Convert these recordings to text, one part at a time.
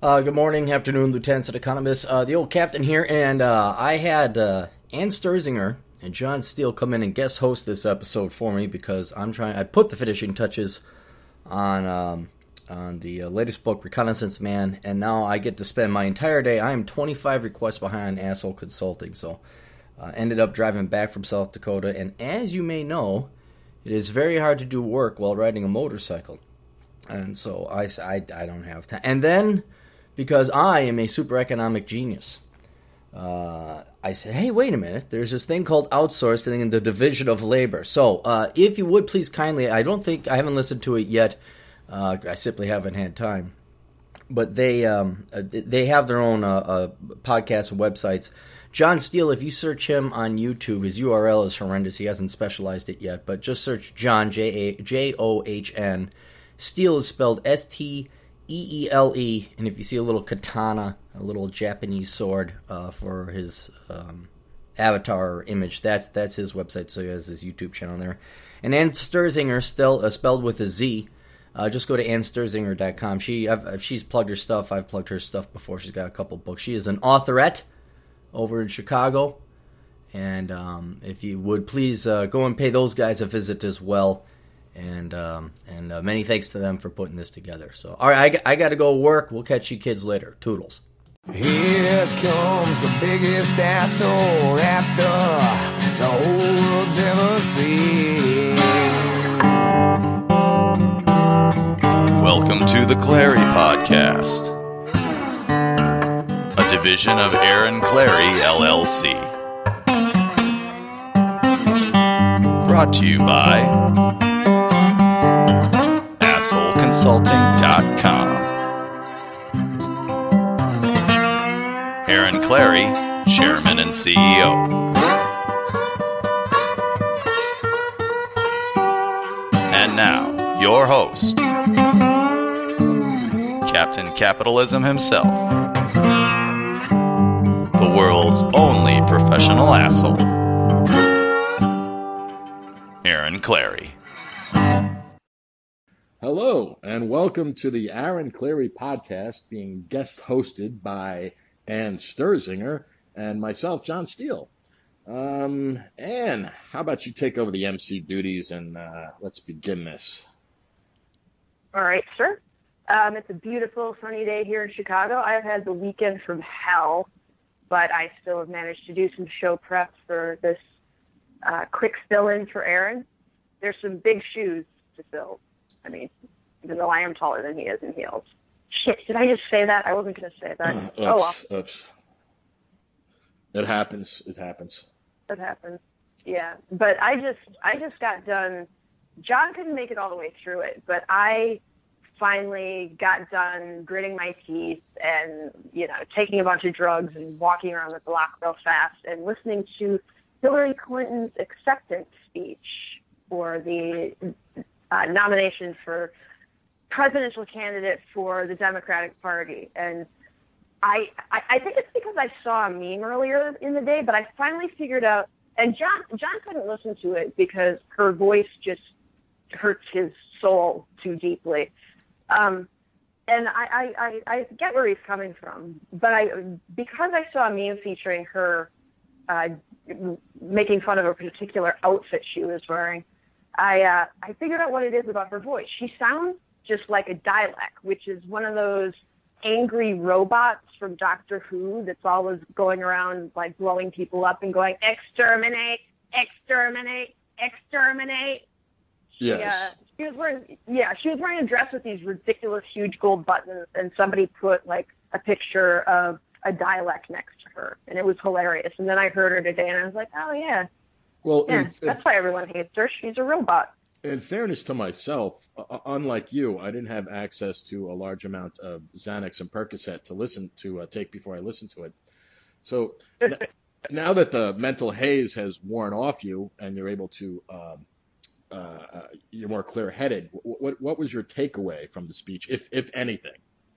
Good morning, afternoon, lieutenants and economists. The old captain here, and I had Ann Sturzinger and John Steele come in and guest host this episode for me because I put the finishing touches on the latest book, Reconnaissance Man, and now I get to spend my entire day. I am 25 requests behind Asshole Consulting, so ended up driving back from South Dakota, and as you may know, it is very hard to do work while riding a motorcycle, and so I don't have time. And then, because I am a super economic genius, I said, hey, wait a minute, there's this thing called outsourcing in the division of labor. So if you would please kindly, I haven't listened to it yet, I simply haven't had time, but they have their own podcasts and websites. John Steele, if you search him on YouTube, his URL is horrendous, he hasn't specialized it yet, but just search John, John, Steele is spelled Steele, and if you see a little katana, a little Japanese sword for his avatar or image, that's his website, so he has his YouTube channel there. And Ann Sturzinger, spelled with a Z, just go to AnnSturzinger.com. She's plugged her stuff, I've plugged her stuff before, she's got a couple books. She is an authorette over in Chicago, and if you would please go and pay those guys a visit as well. And many thanks to them for putting this together. So, all right, I got to go work. We'll catch you kids later. Toodles. Here comes the biggest asshole after the whole world's ever seen. Welcome to the Clary Podcast, a division of Aaron Clary, LLC. Brought to you by AssholeConsulting.com. Aaron Clary, Chairman and CEO. And now, your host, Captain Capitalism himself, the world's only professional asshole, Aaron Clary. Hello, and welcome to the Aaron Clary Podcast, being guest hosted by Ann Sturzinger and myself, John Steele. Ann, how about you take over the MC duties and let's begin this. All right, sir. It's a beautiful sunny day here in Chicago. I've had the weekend from hell, but I still have managed to do some show prep for this quick fill-in for Aaron. There's some big shoes to fill. I mean, even though I am taller than he is in heels. Shit, did I just say that? I wasn't going to say that. Oops. It happens. It happens. Yeah, but I just got done. John couldn't make it all the way through it, but I finally got done gritting my teeth and, taking a bunch of drugs and walking around the block real fast and listening to Hillary Clinton's acceptance speech for the nomination for presidential candidate for the Democratic Party. And I think it's because I saw a meme earlier in the day, but I finally figured out, and John couldn't listen to it because her voice just hurts his soul too deeply. And I get where he's coming from, but because I saw a meme featuring her making fun of a particular outfit she was wearing, I figured out what it is about her voice. She sounds just like a Dalek, which is one of those angry robots from Doctor Who that's always going around like blowing people up and going, exterminate, exterminate, exterminate. Yes. She was wearing a dress with these ridiculous huge gold buttons, and somebody put like a picture of a Dalek next to her, and it was hilarious. And then I heard her today, and I was like, oh yeah. Well, yeah, that's why everyone hates her. She's a robot. In fairness to myself, unlike you, I didn't have access to a large amount of Xanax and Percocet to take before I listened to it. So now that the mental haze has worn off you and you're able to, you're more clear-headed, what was your takeaway from the speech, if anything?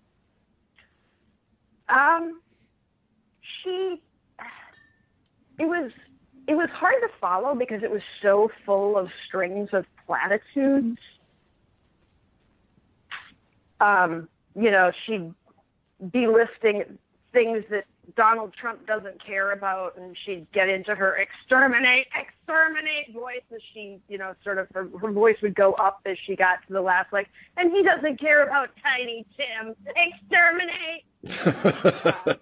It was hard to follow because it was so full of strings of platitudes. delisting things that Donald Trump doesn't care about, and she'd get into her exterminate voice as she, sort of her voice would go up as she got to the last, like, and he doesn't care about Tiny Tim. Exterminate.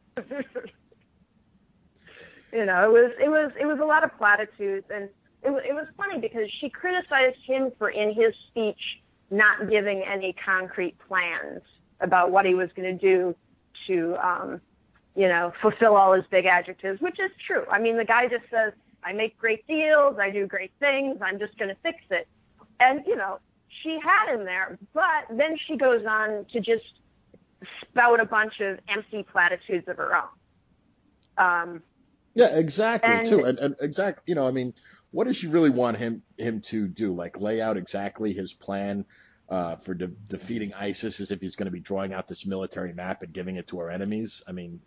It was a lot of platitudes, and it was funny because she criticized him for, in his speech, not giving any concrete plans about what he was going to do to, fulfill all his big adjectives, which is true. I mean, the guy just says, I make great deals, I do great things, I'm just going to fix it. And, she had him there, but then she goes on to just spout a bunch of empty platitudes of her own. Yeah, exactly, too. And exactly, what does she really want him to do? Like, lay out exactly his plan for defeating ISIS, as if he's going to be drawing out this military map and giving it to our enemies? I mean,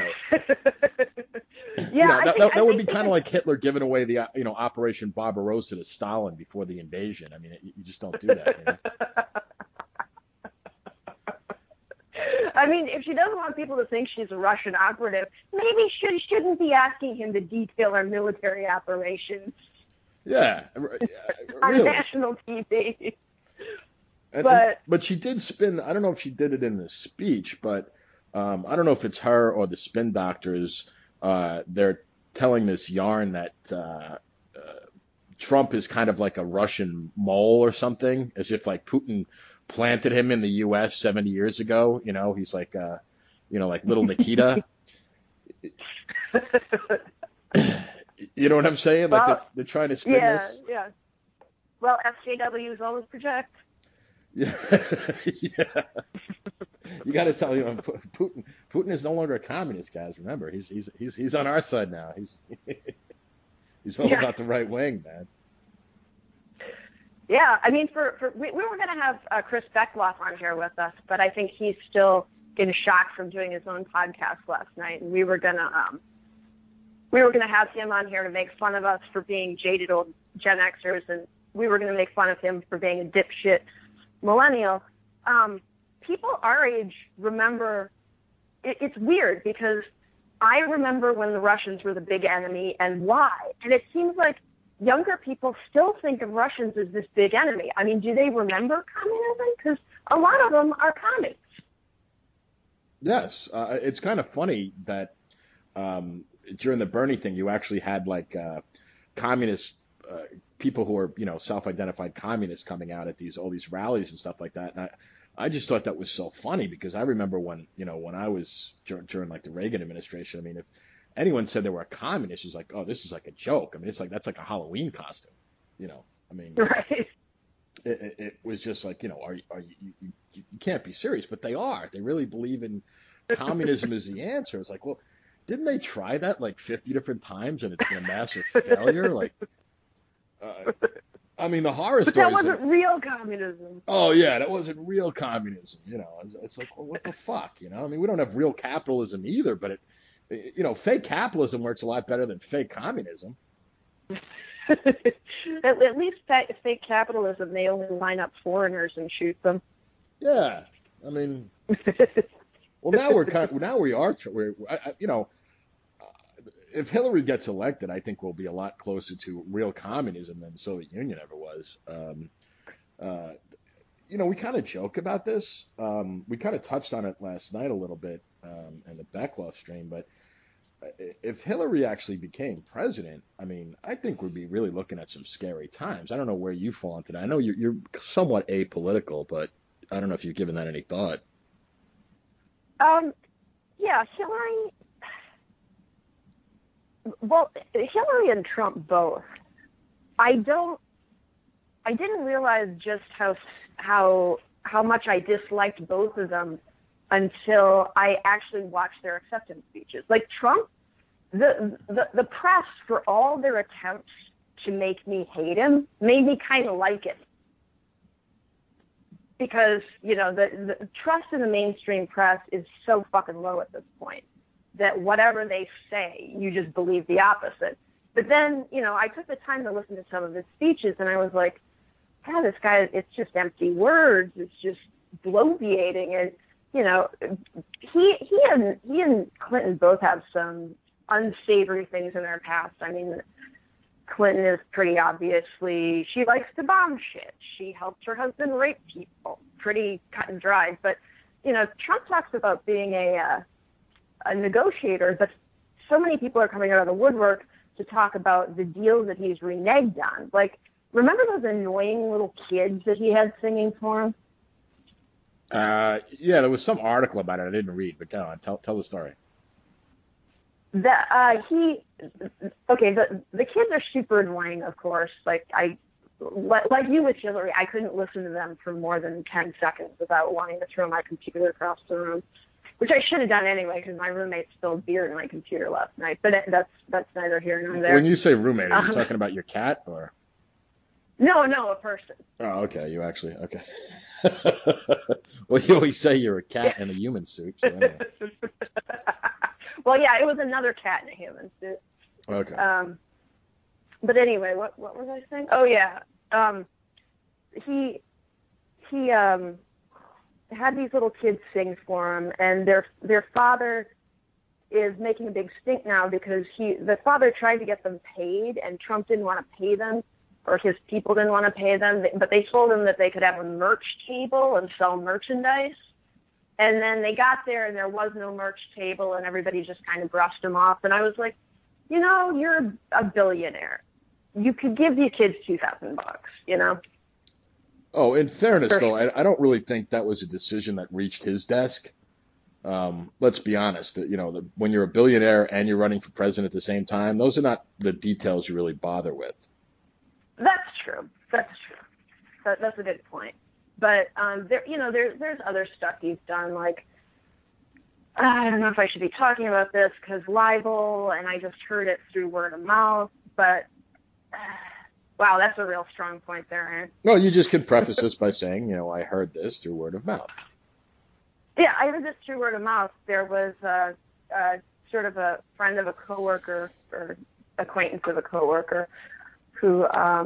yeah, that would be kind of like Hitler giving away the Operation Barbarossa to Stalin before the invasion. I mean, you just don't do that. I mean, if she doesn't want people to think she's a Russian operative, maybe she shouldn't be asking him to detail our military operations. Yeah, on national TV. But she did spin. I don't know if she did it in the speech, but I don't know if it's her or the spin doctors. They're telling this yarn that Trump is kind of like a Russian mole or something, as if like Putin planted him in the U.S. 70 years ago. He's like, like little Nikita. You know what I'm saying? Like they're trying to spin this. Yeah. Well, SJWs always project. Yeah. Yeah. You got to tell Putin is no longer a communist, guys. Remember, he's on our side now. He's all about the right wing, man. Yeah, I mean, we were going to have Chris Beckloff on here with us, but I think he's still in shock from doing his own podcast last night, and we were going to have him on here to make fun of us for being jaded old Gen Xers, and we were going to make fun of him for being a dipshit millennial. People our age remember. It's weird because I remember when the Russians were the big enemy and why, and it seems like younger people still think of Russians as this big enemy. I mean, do they remember communism? Because a lot of them are communists. Yes. It's kind of funny that during the Bernie thing, you actually had like communist people who are, self-identified communists coming out at all these rallies and stuff like that. And I just thought that was so funny because I remember when I was during like the Reagan administration, I mean, if anyone said they were a communist, it was like, oh, this is like a joke. I mean, it's like, that's like a Halloween costume, I mean, right. It was just like, you can't be serious, but they are. They really believe in communism as the answer. It's like, well, didn't they try that like 50 different times and it's been a massive failure? Like, I mean, the horror stories. But that wasn't real communism. Oh yeah, that wasn't real communism. It's like, well, what the fuck? I mean, we don't have real capitalism either, but fake capitalism works a lot better than fake communism. At least fake capitalism, they only line up foreigners and shoot them. Yeah, I mean, well, now we are. If Hillary gets elected, I think we'll be a lot closer to real communism than the Soviet Union ever was. We kind of joke about this. We kind of touched on it last night a little bit in the Beckloff stream, but if Hillary actually became president, I mean, I think we'd be really looking at some scary times. I don't know where you fall into that. I know you're somewhat apolitical, but I don't know if you've given that any thought. Yeah, Hillary and Trump both. I didn't realize just how much I disliked both of them until I actually watched their acceptance speeches. Like Trump, the press, for all their attempts to make me hate him, made me kind of like it. Because, the trust in the mainstream press is so fucking low at this point that whatever they say, you just believe the opposite. But then, I took the time to listen to some of his speeches, and I was like, this guy, it's just empty words. It's just bloviating. And, you know, he and Clinton both have some unsavory things in their past. I mean, Clinton is pretty obviously, she likes to bomb shit. She helped her husband rape people. Pretty cut and dry. But, you know, Trump talks about being a negotiator, but so many people are coming out of the woodwork to talk about the deals that he's reneged on. Like, remember those annoying little kids that he had singing for him? Yeah, there was some article about it I didn't read, but go on, tell the story. The kids are super annoying, of course. Like you with Hillary, I couldn't listen to them for more than 10 seconds without wanting to throw my computer across the room, which I should have done anyway because my roommate spilled beer in my computer last night. But that's neither here nor there. When you say roommate, are you talking about your cat or? No, a person. Oh, okay. You actually okay. Well, you always say you're a cat in a human suit. So anyway. Well, yeah, it was another cat in a human suit. Okay. But anyway, what was I saying? Oh yeah. He had these little kids sing for him, and their father is making a big stink now because the father tried to get them paid, and Trump didn't want to pay them, or his people didn't want to pay them, but they told him that they could have a merch table and sell merchandise. And then they got there and there was no merch table and everybody just kind of brushed him off. And I was like, you know, you're a billionaire. You could give these kids $2,000, you know? Oh, in fairness, though, I don't really think that was a decision that reached his desk. Let's be honest. You know, when you're a billionaire and you're running for president at the same time, those are not the details you really bother with. That's true. That's a good point. But there's other stuff he's done. Like, I don't know if I should be talking about this because libel, and I just heard it through word of mouth. But wow, that's a real strong point there, Aaron. No, you just can preface this by saying, you know, I heard this through word of mouth. Yeah, I heard this through word of mouth. There was sort of a friend of a coworker or acquaintance of a coworker who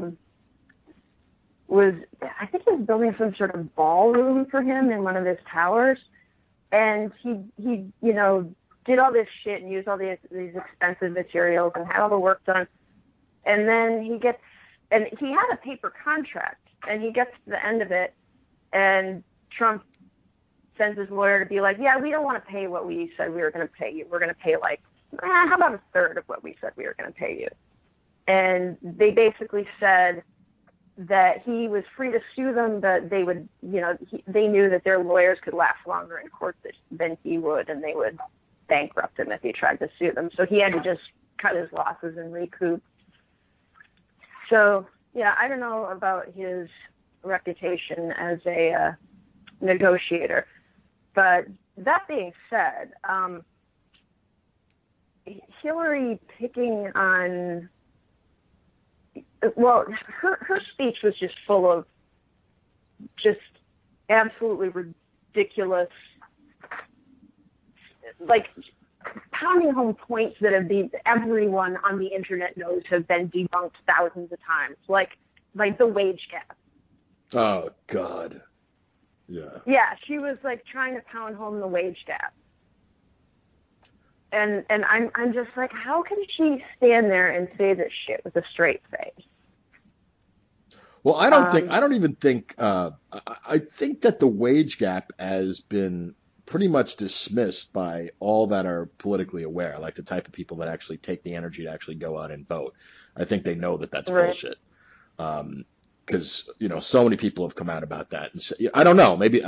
I think he was building some sort of ballroom for him in one of his towers, and he you know, did all this shit and used all these expensive materials and had all the work done, and then he had a paper contract, and he gets to the end of it, and Trump sends his lawyer to be like, yeah, we don't want to pay what we said we were going to pay you. We're going to pay like, how about a third of what we said we were going to pay you? And they basically said that he was free to sue them, but they would, you know, they knew that their lawyers could last longer in court than he would, and they would bankrupt him if he tried to sue them. So he had to just cut his losses and recoup. So, yeah, I don't know about his reputation as a negotiator. But that being said, Hillary picking on... Well, her speech was just full of just absolutely ridiculous, like pounding home points that everyone on the internet knows have been debunked thousands of times, like the wage gap. Oh God, yeah. Yeah, she was like trying to pound home the wage gap. And I'm just like, how can she stand there and say this shit with a straight face? Well, I don't even think, I think that the wage gap has been pretty much dismissed by all that are politically aware, like the type of people that actually take the energy to actually go out and vote. I think they know that that's bullshit. Because, you know, so many people have come out about that. And say, I don't know, maybe,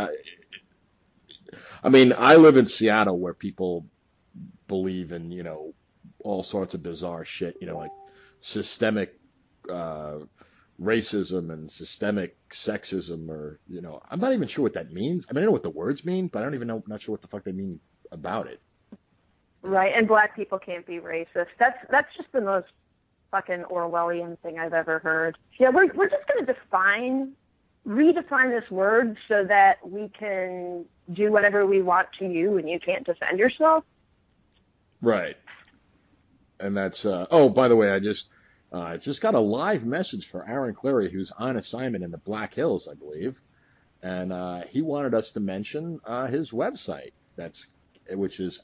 I mean, I live in Seattle where people believe in, you know, all sorts of bizarre shit, you know, like systemic racism and systemic sexism, or, you know, I'm not even sure what that means. I mean, I know what the words mean, but I don't even know, not sure what the fuck they mean about it. Right, and black people can't be racist. That's just the most fucking Orwellian thing I've ever heard. Yeah, we're just going to redefine this word so that we can do whatever we want to you and you can't defend yourself. Right. And that's, oh, by the way, I just got a live message for Aaron Clarey, who's on assignment in the Black Hills, I believe. and he wanted us to mention his website, which is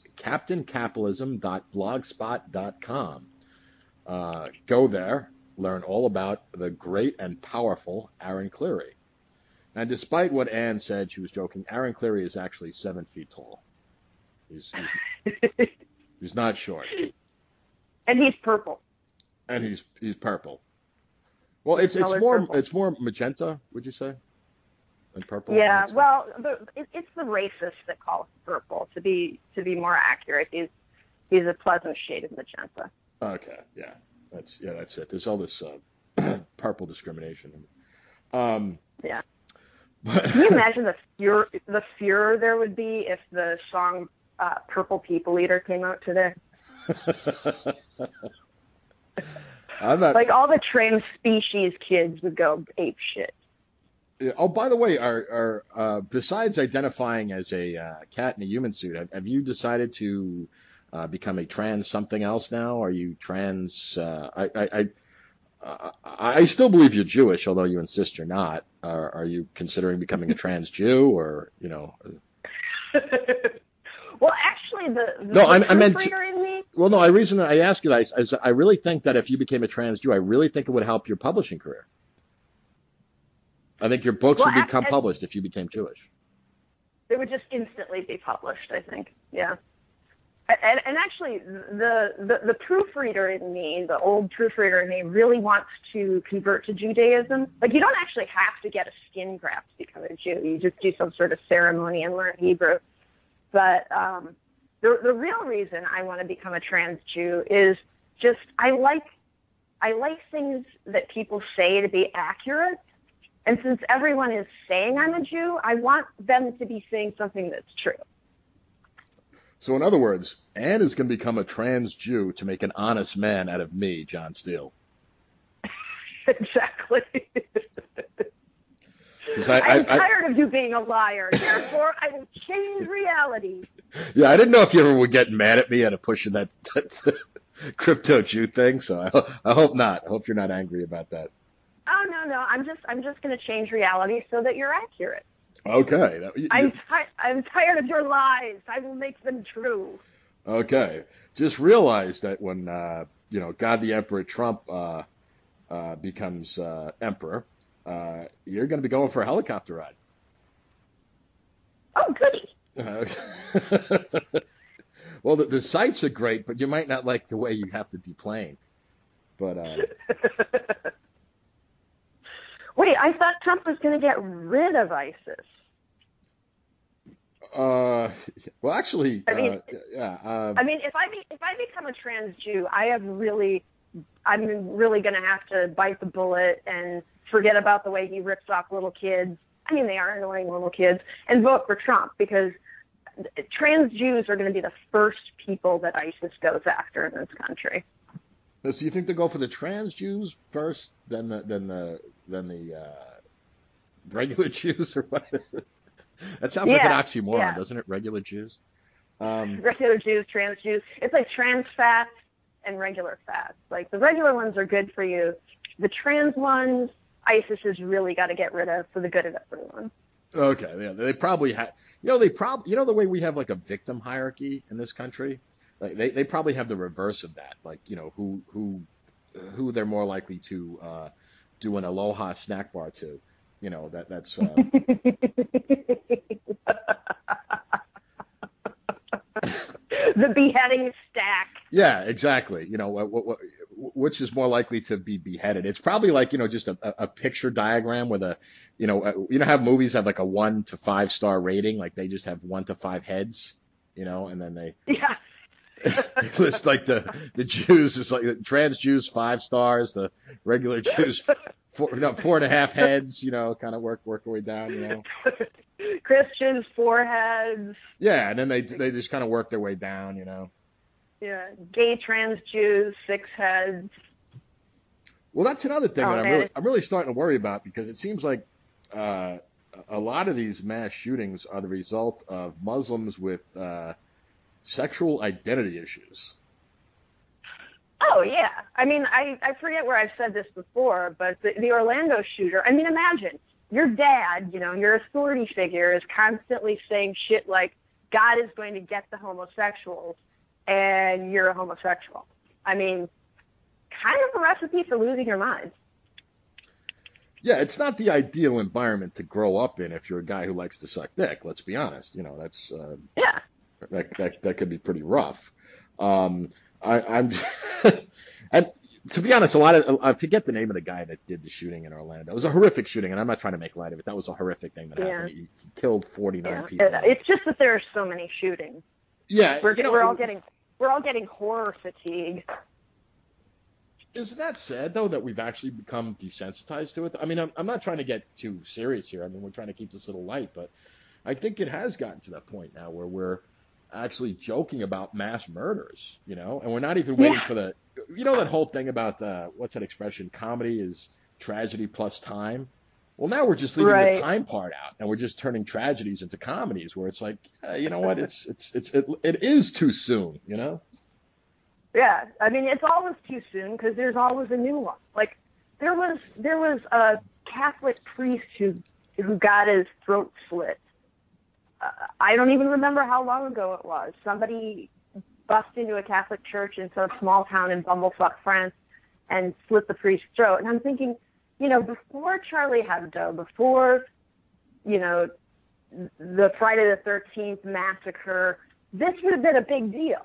captaincapitalism.blogspot.com. Go there, learn all about the great and powerful Aaron Clarey. And despite what Ann said, she was joking, Aaron Clarey is actually 7 feet tall. He's not short. And he's purple. And he's purple. Well, it's more magenta, would you say, than purple? Yeah. Well, it's the racists that call it purple. To be more accurate, he's a pleasant shade of magenta. Okay. Yeah. That's it. There's all this purple discrimination. Yeah. Can you imagine the furor there would be if the song "Purple People Eater" came out today? Like all the trans species kids would go ape shit. Yeah. Oh, by the way, are besides identifying as a cat in a human suit, have you decided to become a trans something else now? Are you trans? I still believe you're Jewish, although you insist you're not. Are you considering becoming a trans Jew, or Well, actually, I meant. in me. Well, no. The reason I ask you that is I really think that if you became a trans Jew, I really think it would help your publishing career. I think your books would become published if you became Jewish. They would just instantly be published, I think. Yeah. And actually, the proofreader in me, the old proofreader in me, really wants to convert to Judaism. Like, you don't actually have to get a skin graft to become a Jew. You just do some sort of ceremony and learn Hebrew. But the real reason I want to become a trans Jew is just I like things that people say to be accurate. And since everyone is saying I'm a Jew, I want them to be saying something that's true. So in other words, Ann is going to become a trans Jew to make an honest man out of me, John Steele. Exactly. I'm tired of you being a liar. Therefore, I will change reality. Yeah, I didn't know if you ever would get mad at me at pushing that crypto Jew thing. So I hope not. I hope you're not angry about that. Oh no, I'm just going to change reality so that you're accurate. Okay. I'm tired of your lies. I will make them true. Okay. Just realize that when God the Emperor Trump becomes emperor, you're going to be going for a helicopter ride. Oh, goody. Well, the sights are great, but you might not like the way you have to deplane. But wait, I thought Trump was going to get rid of ISIS. Well, actually, I mean, if I become a trans Jew, I'm really going to have to bite the bullet and forget about the way he rips off little kids. I mean, they are annoying little kids, and vote for Trump, because trans Jews are going to be the first people that ISIS goes after in this country. So you think they go for the trans Jews first, then the regular Jews, or what? That sounds like an oxymoron, doesn't it? Regular Jews. Regular Jews, trans Jews. It's like trans fats and regular fats. Like, the regular ones are good for you. The trans ones, ISIS has really got to get rid of for the good of everyone. Okay, yeah, they probably have. The way we have like a victim hierarchy in this country, like they probably have the reverse of that. Like, who they're more likely to do an Aloha snack bar to. That's. The beheading stack. Yeah, exactly. Which is more likely to be beheaded? It's probably like, just a picture diagram with how movies have like a 1 to 5 star rating, like they just have 1 to 5 heads, and then they list like the Jews is like the trans Jews 5 stars, the regular Jews 4.5 heads, kind of work our way down, Christians 4 heads. Yeah, and then they just kind of work their way down, Yeah, gay trans Jews 6 heads. Well, that's another thing that I'm really starting to worry about, because it seems like a lot of these mass shootings are the result of Muslims with sexual identity issues. Oh, yeah. I mean, I forget where I've said this before, but the Orlando shooter, I mean, imagine your dad, your authority figure is constantly saying shit like, God is going to get the homosexuals, and you're a homosexual. I mean, kind of a recipe for losing your mind. Yeah, it's not the ideal environment to grow up in if you're a guy who likes to suck dick. Let's be honest. That's Yeah. that could be pretty rough. I'm and to be honest, I forget the name of the guy that did the shooting in Orlando. It was a horrific shooting, and I'm not trying to make light of it. That was a horrific thing that happened. He killed 49 people. It's just that there are so many shootings. Yeah, we're all getting horror fatigue. Isn't that sad, though, that we've actually become desensitized to it? I mean, I'm not trying to get too serious here. I mean, we're trying to keep this a little light, but I think it has gotten to that point now where we're actually joking about mass murders, and we're not even waiting for that whole thing about, what's that expression? Comedy is tragedy plus time. Well, now we're just leaving the time part out, and we're just turning tragedies into comedies where it's like, you know what? It is too soon, Yeah, I mean, it's always too soon because there's always a new one. Like, there was a Catholic priest who got his throat slit. I don't even remember how long ago it was. Somebody bust into a Catholic church in some small town in Bumblefuck, France, and slit the priest's throat. And I'm thinking, before Charlie Hebdo, before, the Friday the 13th massacre, this would have been a big deal.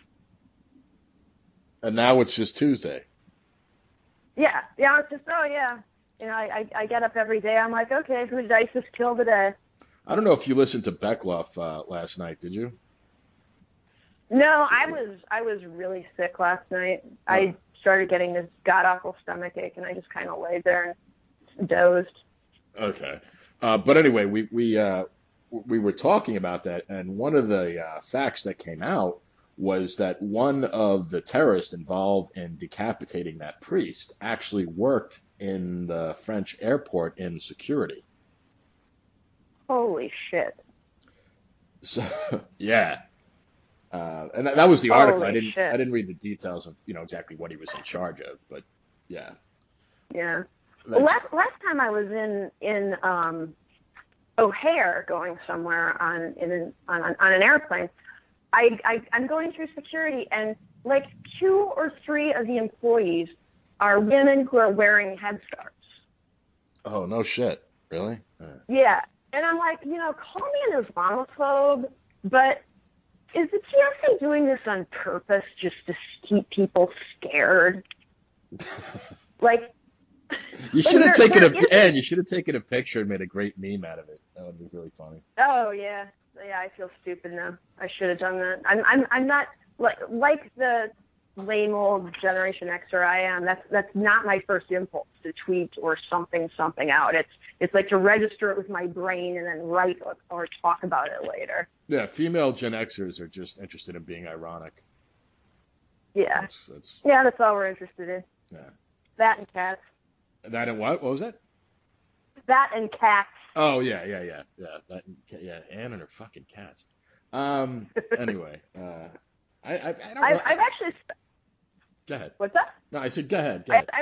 And now it's just Tuesday. Yeah, it's just, I get up every day. I'm like, okay, who did ISIS kill today? I don't know if you listened to Beckloff last night, did you? No, I was really sick last night. Oh. I started getting this god-awful stomach ache, and I just kind of laid there and dozed. Okay. But anyway, we were talking about that, and one of the facts that came out was that one of the terrorists involved in decapitating that priest actually worked in the French airport in security. Holy shit. So, yeah. And that was the article. Holy I didn't read the details of, exactly what he was in charge of, but yeah. Yeah. Well, last time I was in O'Hare going somewhere on an airplane, I'm going through security, and like 2 or 3 of the employees are women who are wearing headscarves. Oh, no shit. Really? Yeah. And I'm like, call me an Islamophobe, but is the TSA doing this on purpose just to keep people scared? Like, you should have taken a picture and made a great meme out of it. That would be really funny. Oh yeah. Yeah, I feel stupid now. I should have done that. I'm not like the lame old Generation Xer I am. That's not my first impulse to tweet or something out. It's like to register it with my brain and then write or talk about it later. Yeah, female Gen Xers are just interested in being ironic. Yeah. That's all we're interested in. Yeah. That and cats. That and what? What was that? That and cats. Oh yeah. Anne and her fucking cats. Anyway, I don't know. I've actually. Go ahead. What's that? No, I said go ahead.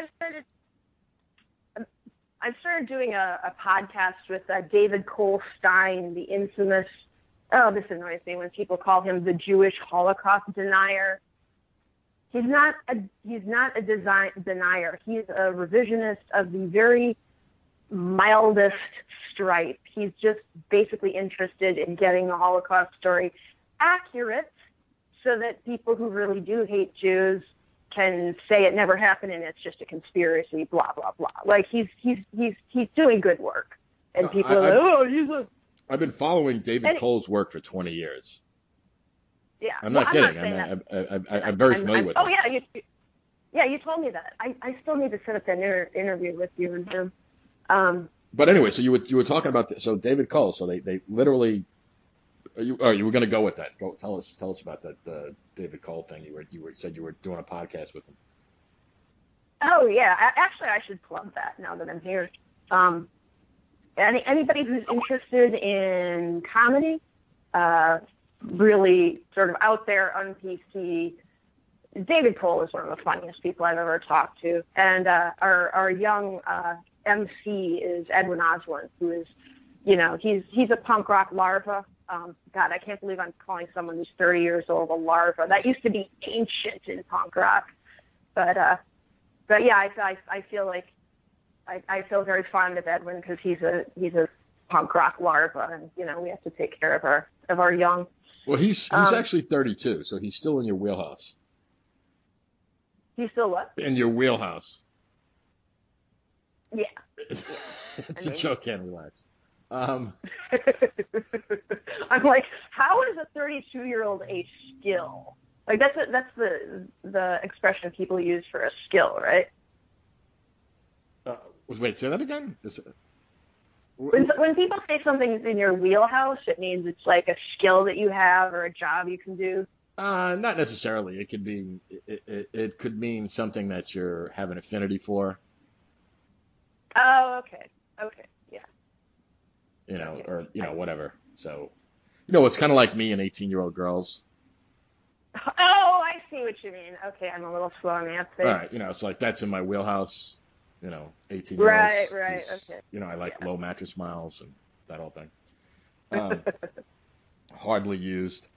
I've started doing a podcast with David Cole Stein, the infamous. Oh, this annoys me when people call him the Jewish Holocaust denier. He's not a denier. He's a revisionist of the very mildest stripe. He's just basically interested in getting the Holocaust story accurate so that people who really do hate Jews can say it never happened and it's just a conspiracy, blah, blah, blah. Like, he's doing good work. And people are like, I've been following David Cole's work for 20 years. Yeah. I'm not kidding. I'm very familiar with it. Oh, yeah. You told me that. I still need to set up that interview with you and him. But anyway, so you were talking about David Cole. So they literally. You were going to go with that. Go tell us about that David Cole thing. You said you were doing a podcast with him. Oh yeah, actually I should plug that now that I'm here. Anybody who's interested in comedy, really sort of out there on PC, David Cole is one of the funniest people I've ever talked to, and our young MC is Edwin Oslin, who is, he's a punk rock larva. God, I can't believe I'm calling someone who's 30 years old a larva. That used to be ancient in punk rock. But yeah, I feel like I feel very fond of Edwin because he's a punk rock larva, and we have to take care of our young. Well, he's actually 32, so he's still in your wheelhouse. He's still what? In your wheelhouse. Yeah. It's a joke, can't relax. I'm like, how is a 32-year-old a skill? Like that's the expression people use for a skill, right? Wait, say that again? When people say something's in your wheelhouse, it means it's like a skill that you have or a job you can do. Not necessarily. It could be. It could mean something that you have an affinity for. Oh, okay. Yeah. Or whatever. So, it's kind of like me and 18-year-old girls. Oh, I see what you mean. Okay, I'm a little slow on the uptake. All right, it's like that's in my wheelhouse. 18-year-olds. Right. Okay. I like low mattress miles and that whole thing. Hardly used.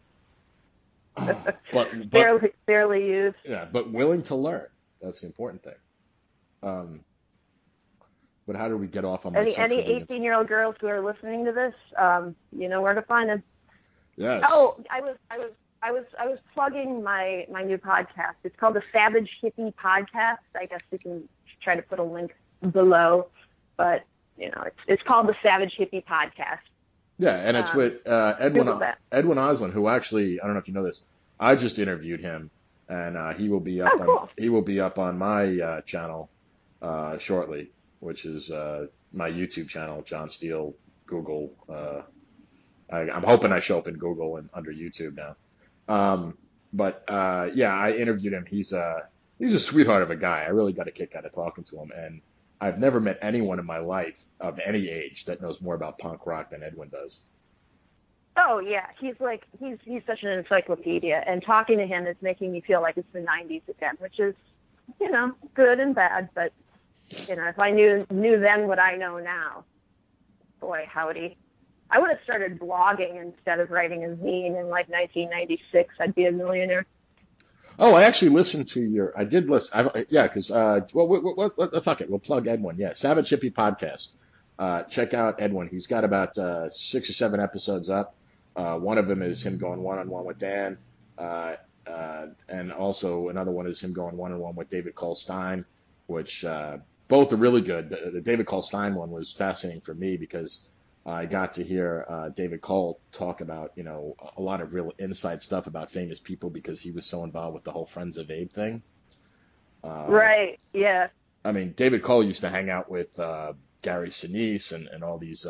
But barely used. Yeah, but willing to learn. That's the important thing. But how do we get off on my any 18-year-old girls who are listening to this? You know where to find them. Yes. Oh, I was plugging my new podcast. It's called the Savage Hippie Podcast. I guess we can try to put a link below, but it's called the Savage Hippie Podcast. Yeah, and it's with Edwin Oslin, who actually, I don't know if you know this, I just interviewed him, and he will be up. Cool. He will be up on my channel shortly, which is my YouTube channel, John Steele. Google. I'm hoping I show up in Google and under YouTube now. But I interviewed him. He's a sweetheart of a guy. I really got a kick out of talking to him, and I've never met anyone in my life of any age that knows more about punk rock than Edwin does. Oh yeah, he's such an encyclopedia, and talking to him is making me feel like it's the 90s again, which is, good and bad. But if I knew then what I know now, boy howdy, I would have started blogging instead of writing a zine in like 1996. I'd be a millionaire. Oh, I actually listened to I did listen. Because fuck it. We'll plug Edwin. Yeah, Savage Hippie Podcast. Check out Edwin. He's got about 6 or 7 episodes up. One of them is him going one-on-one with Dan. And also another one is him going one-on-one with David Cole Stein, which both are really good. The David Cole Stein one was fascinating for me because I got to hear David Cole talk about, a lot of real inside stuff about famous people because he was so involved with the whole Friends of Abe thing. Right, yeah. I mean, David Cole used to hang out with Gary Sinise and all these,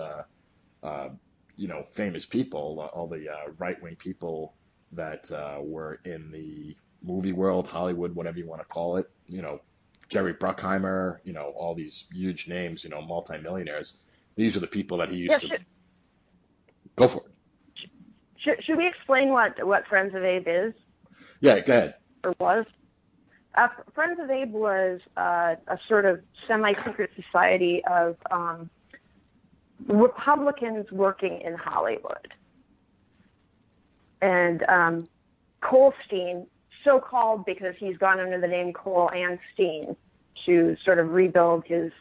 famous people, all the right-wing people that were in the movie world, Hollywood, whatever you want to call it. Jerry Bruckheimer, all these huge names, multimillionaires. These are the people that he used to go for it. Should we explain what Friends of Abe is? Yeah, go ahead. Or was? Friends of Abe was a sort of semi-secret society of Republicans working in Hollywood. And Cole Steen, so called because he's gone under the name Cole and Steen to sort of rebuild his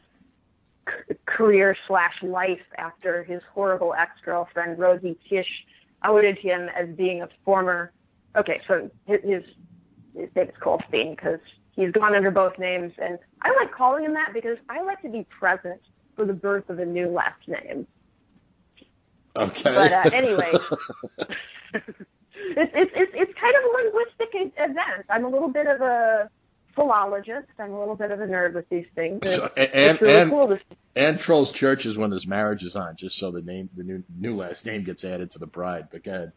career/life after his horrible ex-girlfriend Rosie Tisch outed him as being a former. Okay, so his name is Cole Steen because he's gone under both names, and I like calling him that because I like to be present for the birth of a new last name. Okay. But anyway, it's kind of a linguistic event. I'm a little bit of a philologist. I'm a little bit of a nerd with these things. It's really cool to see. And trolls churches when there's marriages on, just so the new last name gets added to the bride. But go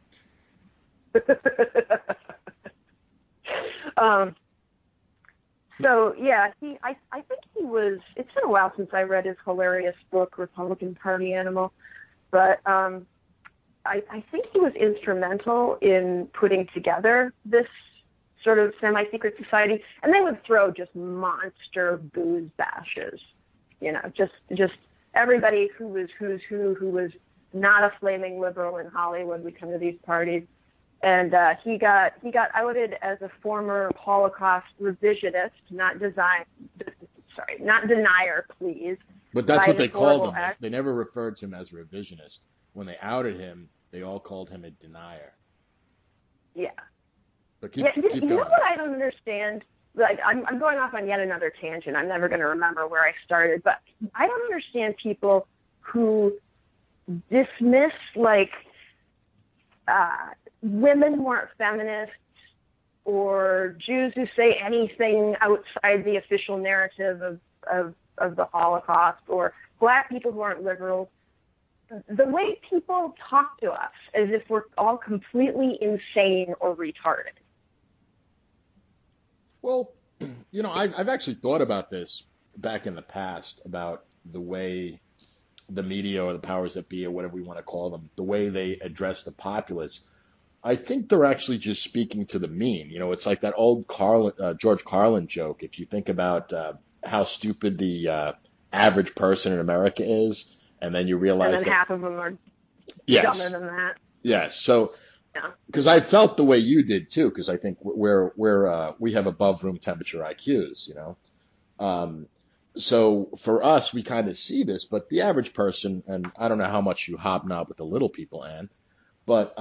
ahead. So yeah, I think he was. It's been a while since I read his hilarious book, Republican Party Animal, but I think he was instrumental in putting together this sort of semi-secret society, and they would throw just monster booze bashes just everybody who was not a flaming liberal in Hollywood would come to these parties. And he got outed as a former Holocaust revisionist, not denier, please. But that's what they called him. They never referred to him as a revisionist. When they outed him, they all called him a denier. Yeah. But keep you going. know what I don't understand? Like, I'm going off on yet another tangent. I'm never going to remember where I started, but I don't understand people who dismiss, like, women weren't feminists, or Jews who say anything outside the official narrative of the Holocaust, or black people who aren't liberals. The way people talk to us as if we're all completely insane or retarded. Well, I've actually thought about this back in the past, about the way the media or the powers that be, or whatever we want to call them, the way they address the populace. I think they're actually just speaking to the mean. It's like that old George Carlin joke. If you think about how stupid the average person in America is, and then you realize and then that half of them are dumber than that. Yes. So, because I felt the way you did too, because I think we have above room temperature IQs, So for us, we kind of see this, but the average person, and I don't know how much you hobnob with the little people, Ann, but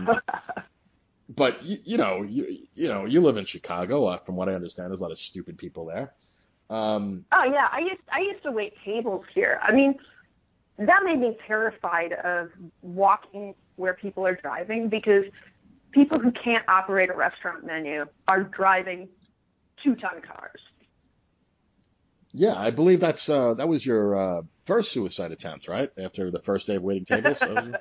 you live in Chicago. From what I understand, there's a lot of stupid people there. Oh yeah, I used to wait tables here. I mean, that made me terrified of walking where people are driving, because people who can't operate a restaurant menu are driving 2-ton cars. Yeah, I believe that was your first suicide attempt, right? After the first day of waiting tables.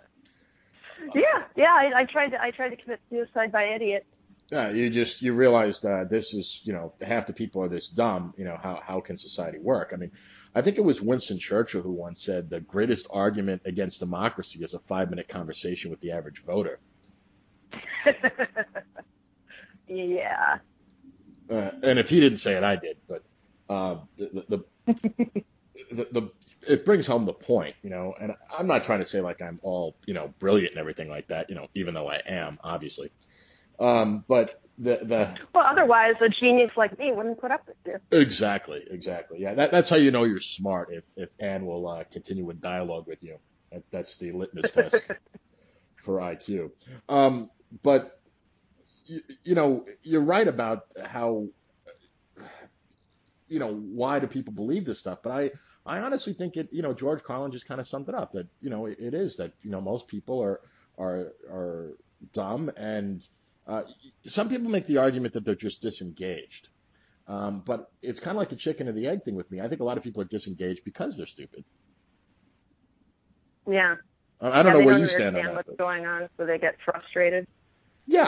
Yeah. I tried to commit suicide by idiot. Yeah, you realized this is, half the people are this dumb. How can society work? I mean, I think it was Winston Churchill who once said the greatest argument against democracy is a 5-minute conversation with the average voter. Yeah. And if he didn't say it, I did. But it brings home the point, and I'm not trying to say like I'm all, brilliant and everything like that, even though I am, obviously. But well, otherwise a genius like me wouldn't put up with you. Exactly. Yeah, that's how you know you're smart, if Ann will continue with dialogue with you. That's the litmus test for IQ. But you're right about how, why do people believe this stuff? But I honestly think it, George Carlin just kind of summed it up, that, it is that, most people are dumb, and some people make the argument that they're just disengaged. But it's kind of like the chicken and the egg thing with me. I think a lot of people are disengaged because they're stupid. Yeah. I don't know where you stand on that. What's going on, so they get frustrated. Yeah.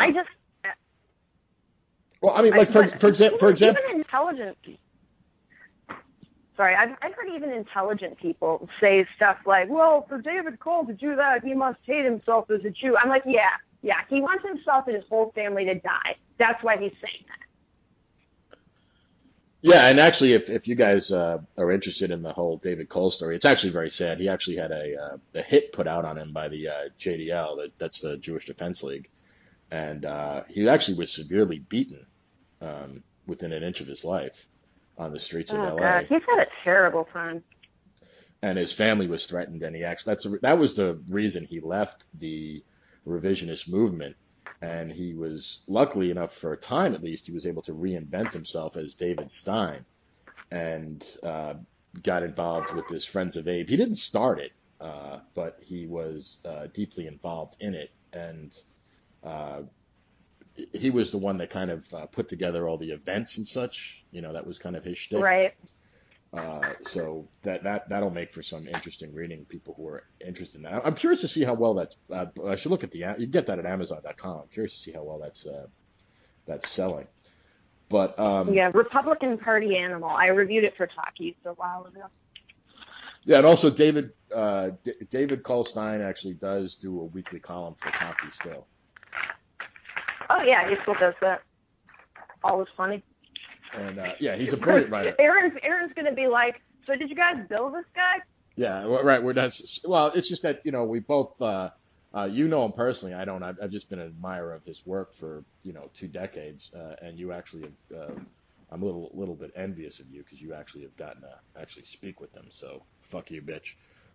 Well, I mean, like for example, even intelligent. Sorry, I've heard even intelligent people say stuff like, "Well, for David Cole to do that, he must hate himself as a Jew." I'm like, yeah, he wants himself and his whole family to die. That's why he's saying that. Yeah, and actually, if you guys are interested in the whole David Cole story, it's actually very sad. He actually had a hit put out on him by the JDL, that's the Jewish Defense League, and he actually was severely beaten within an inch of his life on the streets of LA. God. He's had a terrible time. And his family was threatened, and that was the reason he left the revisionist movement. And he was, luckily enough, for a time at least, he was able to reinvent himself as David Stein, and got involved with his Friends of Abe. He didn't start it, but he was deeply involved in it, and he was the one that kind of put together all the events and such. That was kind of his shtick. Right. So that'll make for some interesting reading. People who are interested in that. I'm curious to see how well that's. I should look at you can get that at Amazon.com. I'm curious to see how well that's selling. But yeah, Republican Party Animal. I reviewed it for Talkies a while ago. Yeah, and also David Cole Stein actually does do a weekly column for Talkies still. Oh yeah, he still does that. Always funny. And yeah, he's a brilliant writer. Aaron's going to be like, So did you guys bill this guy? Yeah, right. Well, it's just that, we both, you know him personally. I don't. I've just been an admirer of his work for, 2 decades. And you actually have, I'm a little bit envious of you because you actually have gotten to actually speak with them. So fuck you, bitch.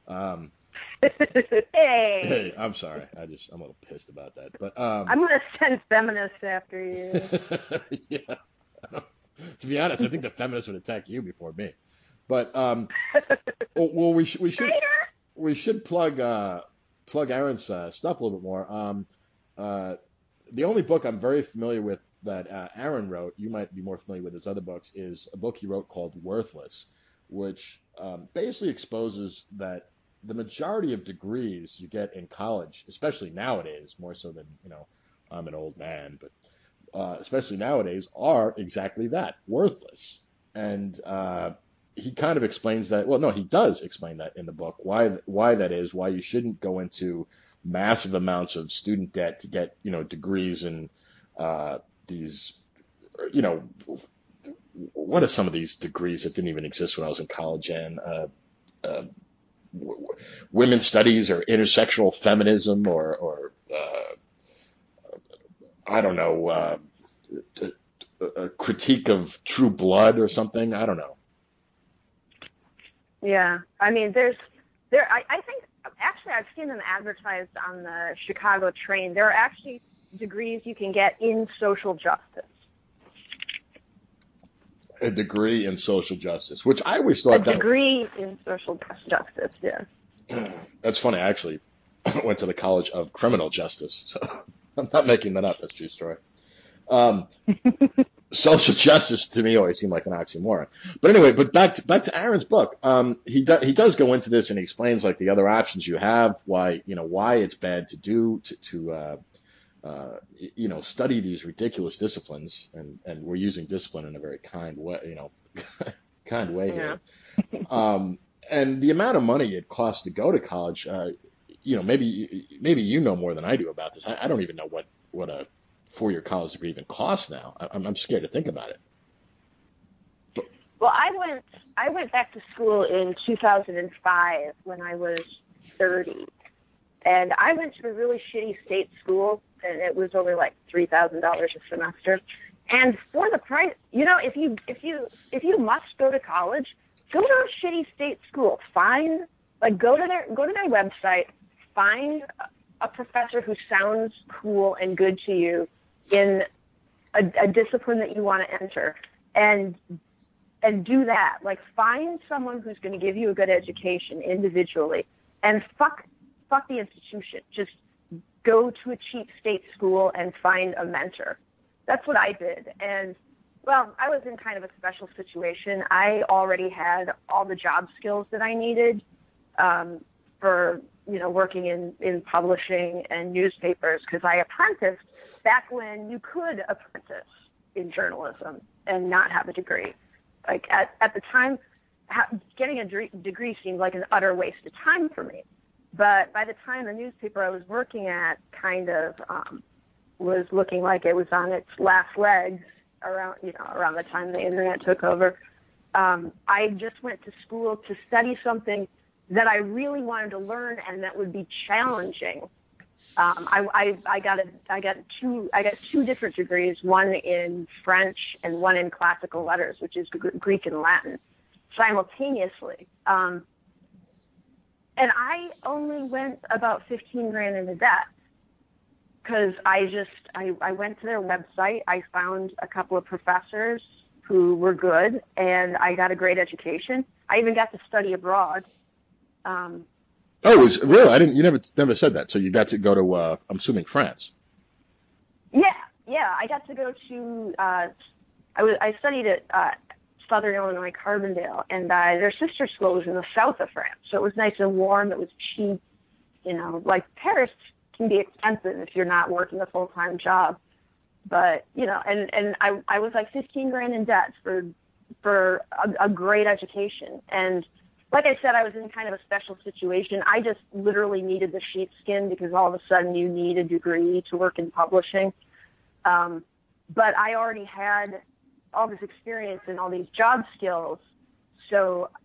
Hey, I'm sorry. I'm a little pissed about that. But I'm going to send feminists after you. Yeah. To be honest, I think the feminists would attack you before me. But well, we should plug Aaron's stuff a little bit more. The only book I'm very familiar with that Aaron wrote, you might be more familiar with his other books, is a book he wrote called Worthless, which basically exposes that the majority of degrees you get in college, especially nowadays, more so than, I'm an old man, but especially nowadays, are exactly that, worthless. And he kind of explains that. Well, no, he does explain that in the book, why that is, why you shouldn't go into massive amounts of student debt to get, degrees in these, what are some of these degrees that didn't even exist when I was in college? And women's studies or intersectional feminism or I don't know, a critique of True Blood or something. I don't know. Yeah, I mean, I think actually I've seen them advertised on the Chicago train. There are actually degrees you can get in social justice. A degree in social justice, which I always thought a degree in social justice. Yeah. That's funny. I actually went to the College of Criminal Justice, so I'm not making that up. That's a true story. Social justice to me always seemed like an oxymoron. But anyway, back to Aaron's book. He does go into this and he explains like the other options you have, why it's bad to study these ridiculous disciplines, and we're using discipline in a very kind way, kind way here. And the amount of money it costs to go to college, maybe you know more than I do about this. I don't even know what a 4-year college degree even costs now. I'm scared to think about it. Well, I went back to school in 2005 when I was 30, and I went to a really shitty state school, and it was only like $3,000 a semester. And for the price, if you must go to college, go to a shitty state school. Go to their website, find a professor who sounds cool and good to you in a discipline that you want to enter, and do that. Like, find someone who's going to give you a good education individually, and fuck the institution. Just go to a cheap state school and find a mentor. That's what I did. And, well, I was in kind of a special situation. I already had all the job skills that I needed for, working in publishing and newspapers, because I apprenticed back when you could apprentice in journalism and not have a degree. Like, at the time, getting a degree seemed like an utter waste of time for me. But by the time the newspaper I was working at kind of was looking like it was on its last legs around the time the internet took over, I just went to school to study something that I really wanted to learn and that would be challenging. I got two different degrees, one in French and one in classical letters, which is Greek and Latin, simultaneously. And I only went about $15,000 into debt because I went to their website. I found a couple of professors who were good, and I got a great education. I even got to study abroad. It was really? You never said that. So you got to go to, I'm assuming, France. Yeah. I got to go to, I studied at Southern Illinois, Carbondale, and their sister school was in the south of France. So it was nice and warm. It was cheap. Like Paris can be expensive if you're not working a full-time job. But, and I was like $15,000 in debt for a great education. And like I said, I was in kind of a special situation. I just literally needed the sheepskin because all of a sudden you need a degree to work in publishing. But I already had all this experience and all these job skills. So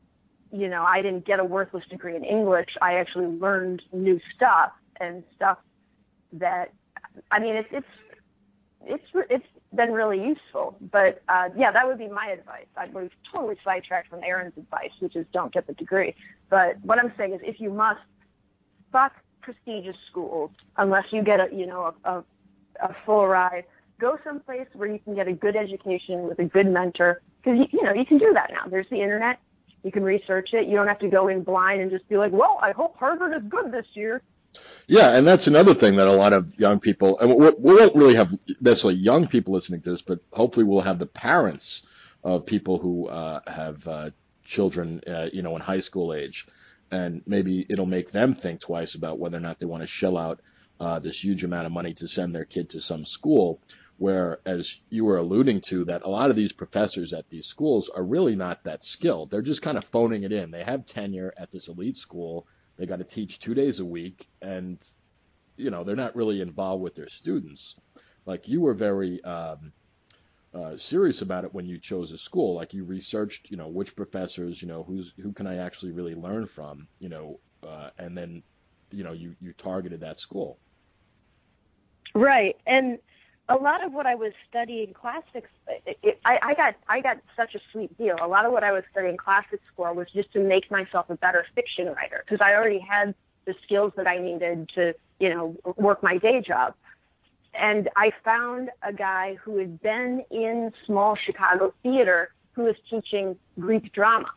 I didn't get a worthless degree in English. I actually learned new stuff and stuff that, I mean, it's been really useful. But yeah, that would be my advice. We've totally sidetracked from Aaron's advice, which is don't get the degree. But what I'm saying is, if you must, fuck prestigious schools unless you get a full ride. Go someplace where you can get a good education with a good mentor, because you can do that now. There's the internet. You can research it. You don't have to go in blind and just be like, well, I hope Harvard is good this year. Yeah, and that's another thing that a lot of young people, and we won't really have necessarily young people listening to this, but hopefully we'll have the parents of people who have children, in high school age, and maybe it'll make them think twice about whether or not they want to shell out this huge amount of money to send their kid to some school, where, as you were alluding to, that a lot of these professors at these schools are really not that skilled. They're just kind of phoning it in. They have tenure at this elite school. They got to teach 2 days a week, and, they're not really involved with their students. Like, you were very serious about it when you chose a school. Like, you researched, which professors, who can I actually really learn from, and then, you targeted that school. Right. And a lot of what I was studying classics, I got such a sweet deal. A lot of what I was studying classics for was just to make myself a better fiction writer, because I already had the skills that I needed to, work my day job. And I found a guy who had been in small Chicago theater who was teaching Greek drama.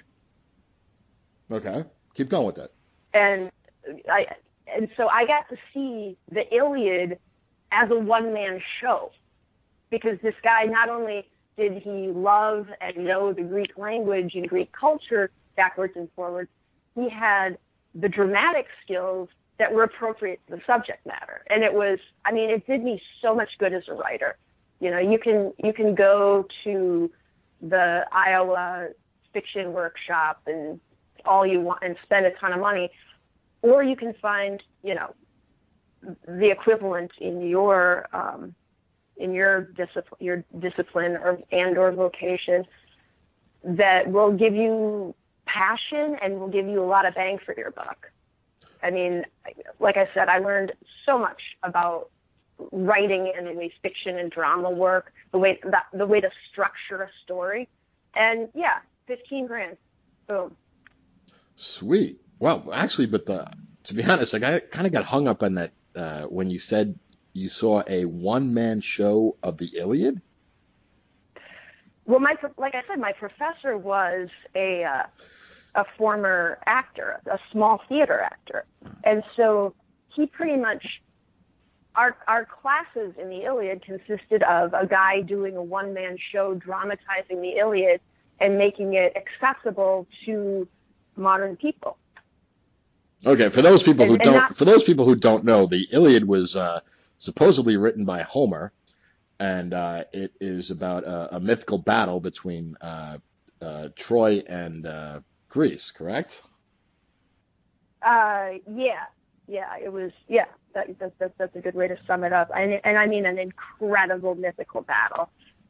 Okay. Keep going with that. And so I got to see the Iliad as a one-man show, because this guy, not only did he love and know the Greek language and Greek culture backwards and forwards, he had the dramatic skills that were appropriate to the subject matter. And it did me so much good as a writer. You can go to the Iowa fiction workshop and all you want and spend a ton of money, or you can find, the equivalent in your discipline or vocation that will give you passion and will give you a lot of bang for your buck. I mean, like I said, I learned so much about writing and the way fiction and drama work, the way to structure a story, and yeah, $15,000, boom. Sweet. Well, actually, but to be honest, I kind of got hung up on that when you said you saw a one-man show of the Iliad. Well, like I said, my professor was a former actor, a small theater actor, and so he pretty much our classes in the Iliad consisted of a guy doing a one-man show dramatizing the Iliad and making it accessible to modern people. Okay, for those people who don't know, the Iliad was supposedly written by Homer, and it is about a mythical battle between Troy and Greece, correct? It was. Yeah, that's a good way to sum it up. And I mean an incredible mythical battle.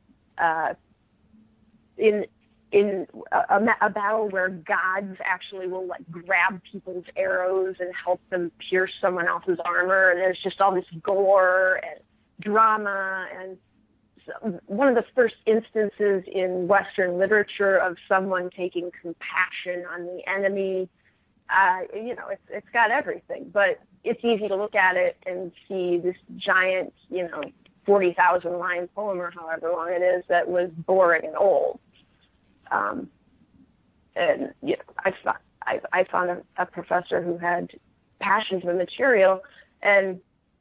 In a battle where gods actually will grab people's arrows and help them pierce someone else's armor, and there's just all this gore and drama, and one of the first instances in Western literature of someone taking compassion on the enemy. It's got everything, but it's easy to look at it and see this giant, 40,000 line poem or however long it is that was boring and old. I found a professor who had passion for the material, and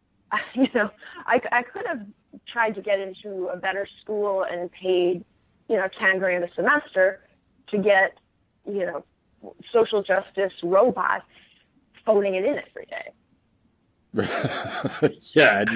I could have tried to get into a better school and paid $10,000 a semester to get social justice robots phoning it in every day. Yeah.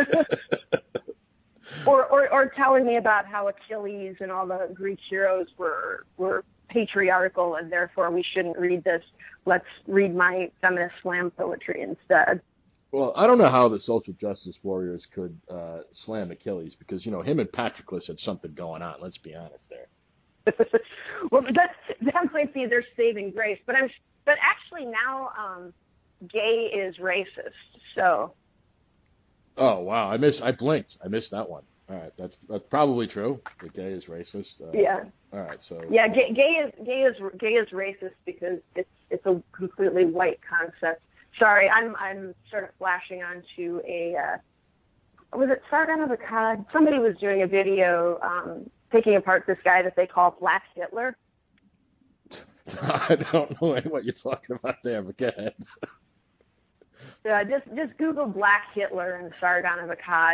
Or telling me about how Achilles and all the Greek heroes were patriarchal and therefore we shouldn't read this. Let's read my feminist slam poetry instead. Well, I don't know how the social justice warriors could slam Achilles because, him and Patroclus had something going on. Let's be honest there. Well, that might be their saving grace. But actually now, gay is racist. So. Oh wow, I blinked. I missed that one. All right, that's probably true. The gay is racist. Yeah. All right, so. Yeah, gay is racist because it's a completely white concept. Sorry, I'm sort of flashing onto a. Was it Sargon of Akkad? Somebody was doing a video taking apart this guy that they call Black Hitler. I don't know what you're talking about there, but go ahead. Just Google Black Hitler and Sargon of Akkad.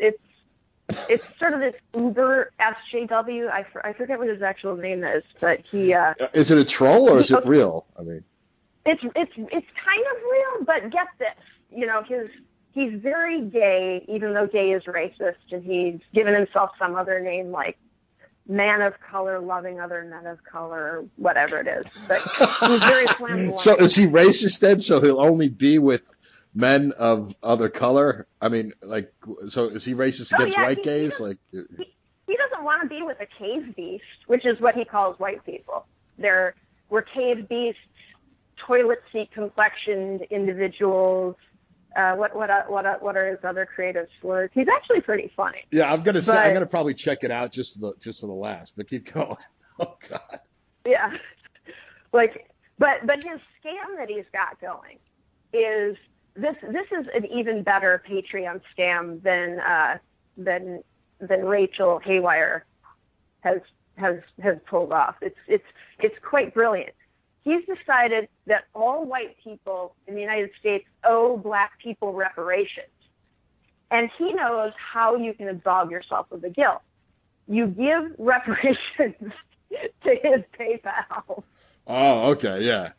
It's sort of this uber SJW. I forget what his actual name is, but he. Is it a troll or is it real? I mean. It's kind of real, but get this. You know, he's very gay, even though gay is racist, and he's given himself some other name like man of color, loving other men of color, or whatever it is. But he's very flamboyant. So is he racist then? So he'll only be with men of other color? I mean, like, so is he racist against white gays? He doesn't want to be with a cave beast, which is what he calls white people. We're cave beasts, toilet seat complexioned individuals. What are his other creative slurs? He's actually pretty funny. Yeah, I'm gonna probably check it out just to the last, but keep going. Oh God. Yeah, but his scam that he's got going is this is an even better Patreon scam than Rachel Haywire has pulled off. It's quite brilliant. He's decided that all white people in the United States owe black people reparations. And he knows how you can absolve yourself of the guilt. You give reparations to his PayPal. Oh, okay, yeah.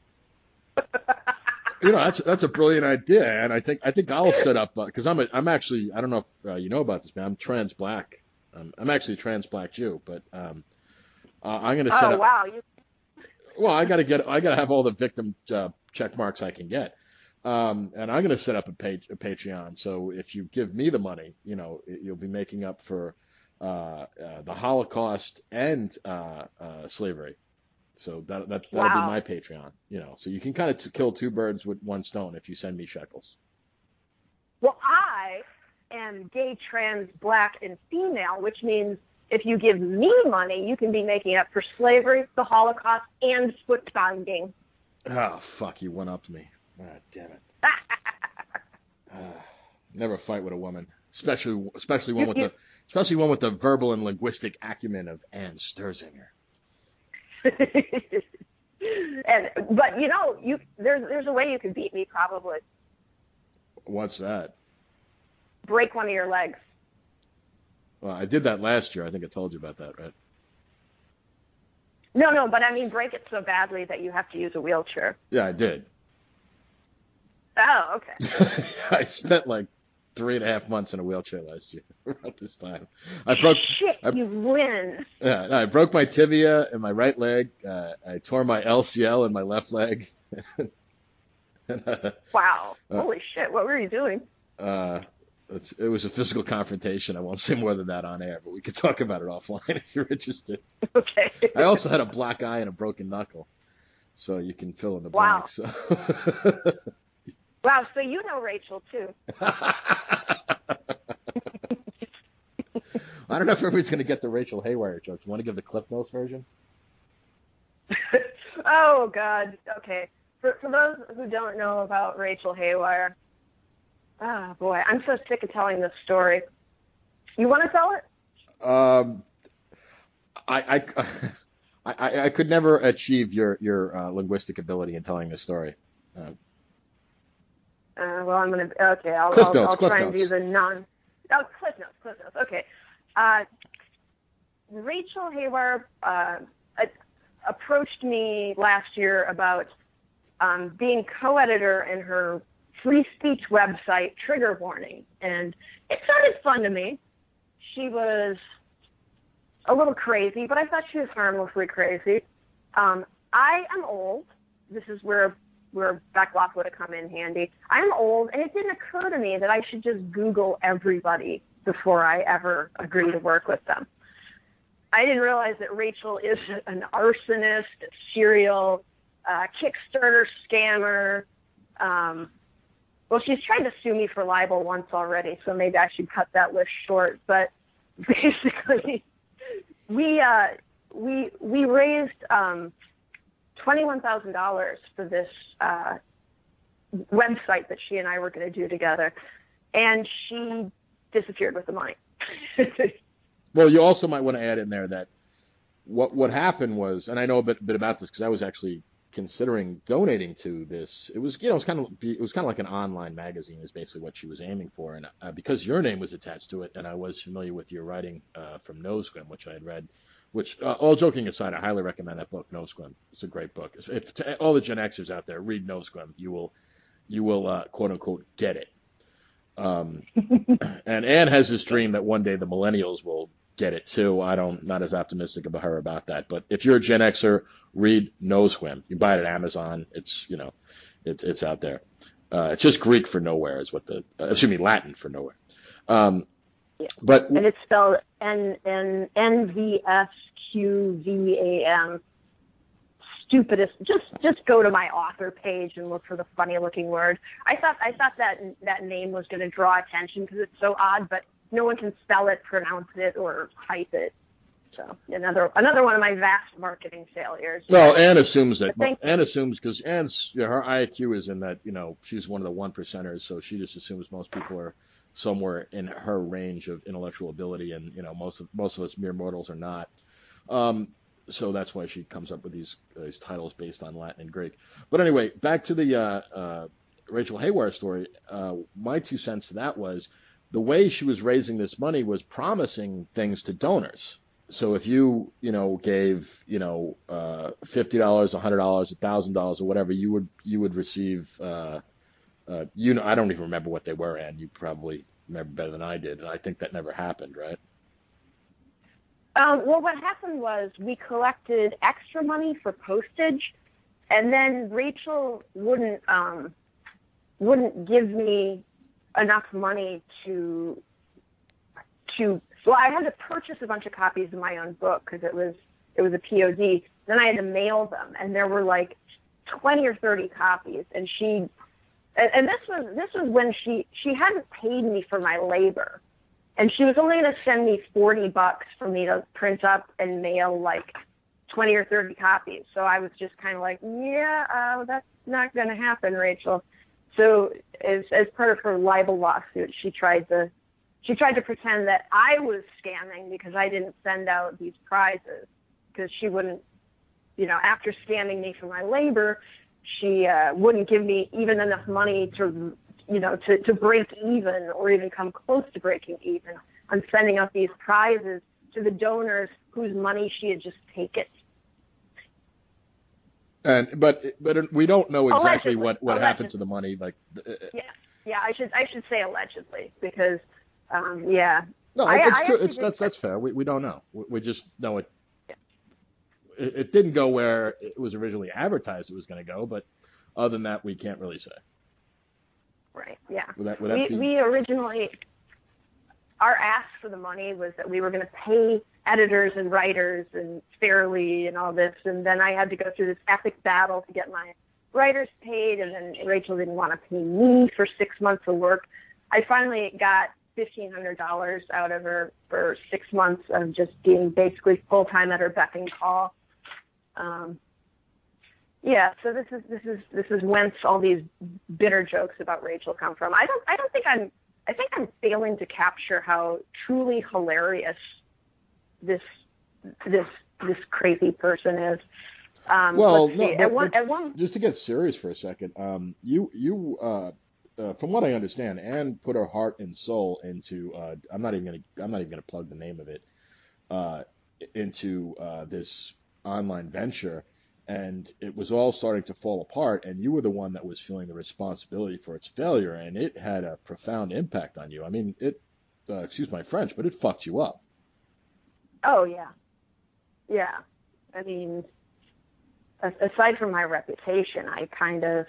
That's a brilliant idea, and I think I'll set up because I'm actually, I don't know if you know about this, man. I'm trans black. I'm actually a trans black Jew, but I'm going to set up. Oh wow. Well, I gotta have all the victim check marks I can get, and I'm gonna set up a Patreon. So if you give me the money, you'll be making up for the Holocaust and slavery. So that'll be my Patreon. So you can kind of kill two birds with one stone if you send me shekels. Well, I am gay, trans, black, and female, which means if you give me money, you can be making up for slavery, the Holocaust, and foot binding. Oh, fuck, you went up to me. Ah, damn it. Never fight with a woman, especially one with the verbal and linguistic acumen of Ann Sturzinger. But there's a way you can beat me probably. What's that? Break one of your legs. Well, I did that last year. I think I told you about that, right? No, but I mean break it so badly that you have to use a wheelchair. Yeah, I did. Oh, okay. I spent like 3.5 months in a wheelchair last year about this time. You win. Yeah, I broke my tibia in my right leg. I tore my LCL in my left leg. Wow. Holy shit. What were you doing? It was a physical confrontation. I won't say more than that on air, but we could talk about it offline if you're interested. Okay. I also had a black eye and a broken knuckle, so you can fill in the blanks. So. Wow, so you know Rachel, too. I don't know if everybody's going to get the Rachel Haywire joke. You want to give the Cliff Notes version? Oh, God. Okay. For those who don't know about Rachel Haywire, oh, boy, I'm so sick of telling this story. You want to tell it? I could never achieve your linguistic ability in telling this story. Well, I'm going to, okay, I'll try and do the Cliff Notes, okay. Rachel Haywire approached me last year about being co-editor in her free speech website, Trigger Warning, and it sounded fun to me. She was a little crazy, but I thought she was harmlessly crazy. I am old. This is where Beckloff would have come in handy. I'm old, and it didn't occur to me that I should just Google everybody before I ever agree to work with them. I didn't realize that Rachel is an arsonist, a serial Kickstarter scammer. Well, she's tried to sue me for libel once already, so maybe I should cut that list short. But basically, we raised $21,000 for this website that she and I were going to do together, and she disappeared with the money. Well, you also might want to add in there that what happened was, and I know a bit about this because I was actually considering donating to this. It was, it was kind of like an online magazine is basically what she was aiming for. And because your name was attached to it, and I was familiar with your writing from Nosegrim, which I had read, which all joking aside, I highly recommend that book, Nosegrim. It's a great book. If to all the Gen Xers out there, read Nosegrim. You will quote unquote get it. And Anne has this dream that one day the millennials will get it too. Not as optimistic about her about that. But if you're a Gen Xer, read Nosegrim. You can buy it at Amazon. It's it's out there. It's just Greek for nowhere is what Latin for nowhere. Yeah. But and it's spelled NVSQVAM. Stupidest. Just go to my author page and look for the funny looking word. I thought that name was going to draw attention because it's so odd, but no one can spell it, pronounce it, or type it. So another one of my vast marketing failures. Well, Anne assumes that. Anne assumes because Anne's her IQ is in that she's one of the 1%ers, so she just assumes most people are somewhere in her range of intellectual ability, and most of us mere mortals are not. So that's why she comes up with these titles based on Latin and Greek. But anyway, back to the Rachel Haywire story. My 2 cents to that was the way she was raising this money was promising things to donors. So if you gave $50, $100, $1,000 or whatever, you would receive. I don't even remember what they were, and you probably remember better than I did. And I think that never happened, right? Well, what happened was we collected extra money for postage, and then Rachel wouldn't give me enough money to. Well, I had to purchase a bunch of copies of my own book because it was a POD. Then I had to mail them, and there were like 20 or 30 copies, and this was when she hadn't paid me for my labor. And she was only going to send me $40 for me to print up and mail like 20 or 30 copies. So I was just kind of like, that's not going to happen, Rachel. So as part of her libel lawsuit, she tried to pretend that I was scamming because I didn't send out these prizes because she wouldn't, after scamming me for my labor, she wouldn't give me even enough money to break even or even come close to breaking even on sending out these prizes to the donors whose money she had just taken. But we don't know exactly Allegedly. what happened to the money. Like, yeah, I should say allegedly because, yeah. No, it's true. That's fair. We don't know. We just know it. Yeah. It didn't go where it was originally advertised it was going to go, but other than that, we can't really say. Right. Yeah. We originally, our ask for the money was that we were going to pay editors and writers and fairly and all this, and then I had to go through this epic battle to get my writers paid, and then Rachel didn't want to pay me for 6 months of work. I finally got $1,500 out of her for 6 months of just being basically full time at her beck and call. Yeah, so this is whence all these bitter jokes about Rachel come from. I think I'm failing to capture how truly hilarious this crazy person is. Just to get serious for a second, you from what I understand, Anne put her heart and soul into. I'm not even gonna plug the name of it. Into this online venture. And it was all starting to fall apart, and you were the one that was feeling the responsibility for its failure, and it had a profound impact on you. I mean, excuse my French, but it fucked you up. Oh, yeah. Yeah. I mean, aside from my reputation, I kind of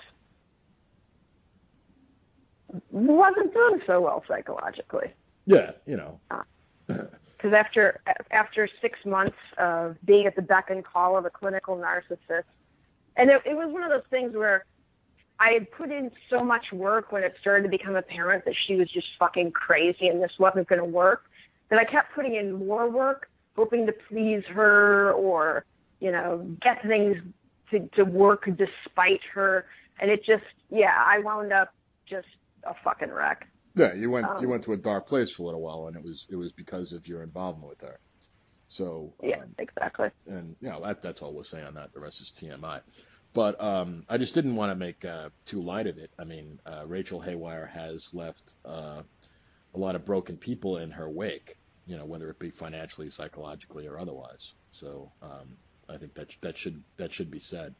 wasn't doing so well psychologically. Yeah, because after 6 months of being at the beck and call of a clinical narcissist, and it was one of those things where I had put in so much work when it started to become apparent that she was just fucking crazy and this wasn't going to work, that I kept putting in more work, hoping to please her or, get things to work despite her. And it just, I wound up just a fucking wreck. Yeah, you went to a dark place for a little while, and it was because of your involvement with her. So exactly. And that's all we'll say on that. The rest is TMI. But I just didn't want to make too light of it. I mean, Rachel Haywire has left a lot of broken people in her wake. Whether it be financially, psychologically, or otherwise. So I think that should be said.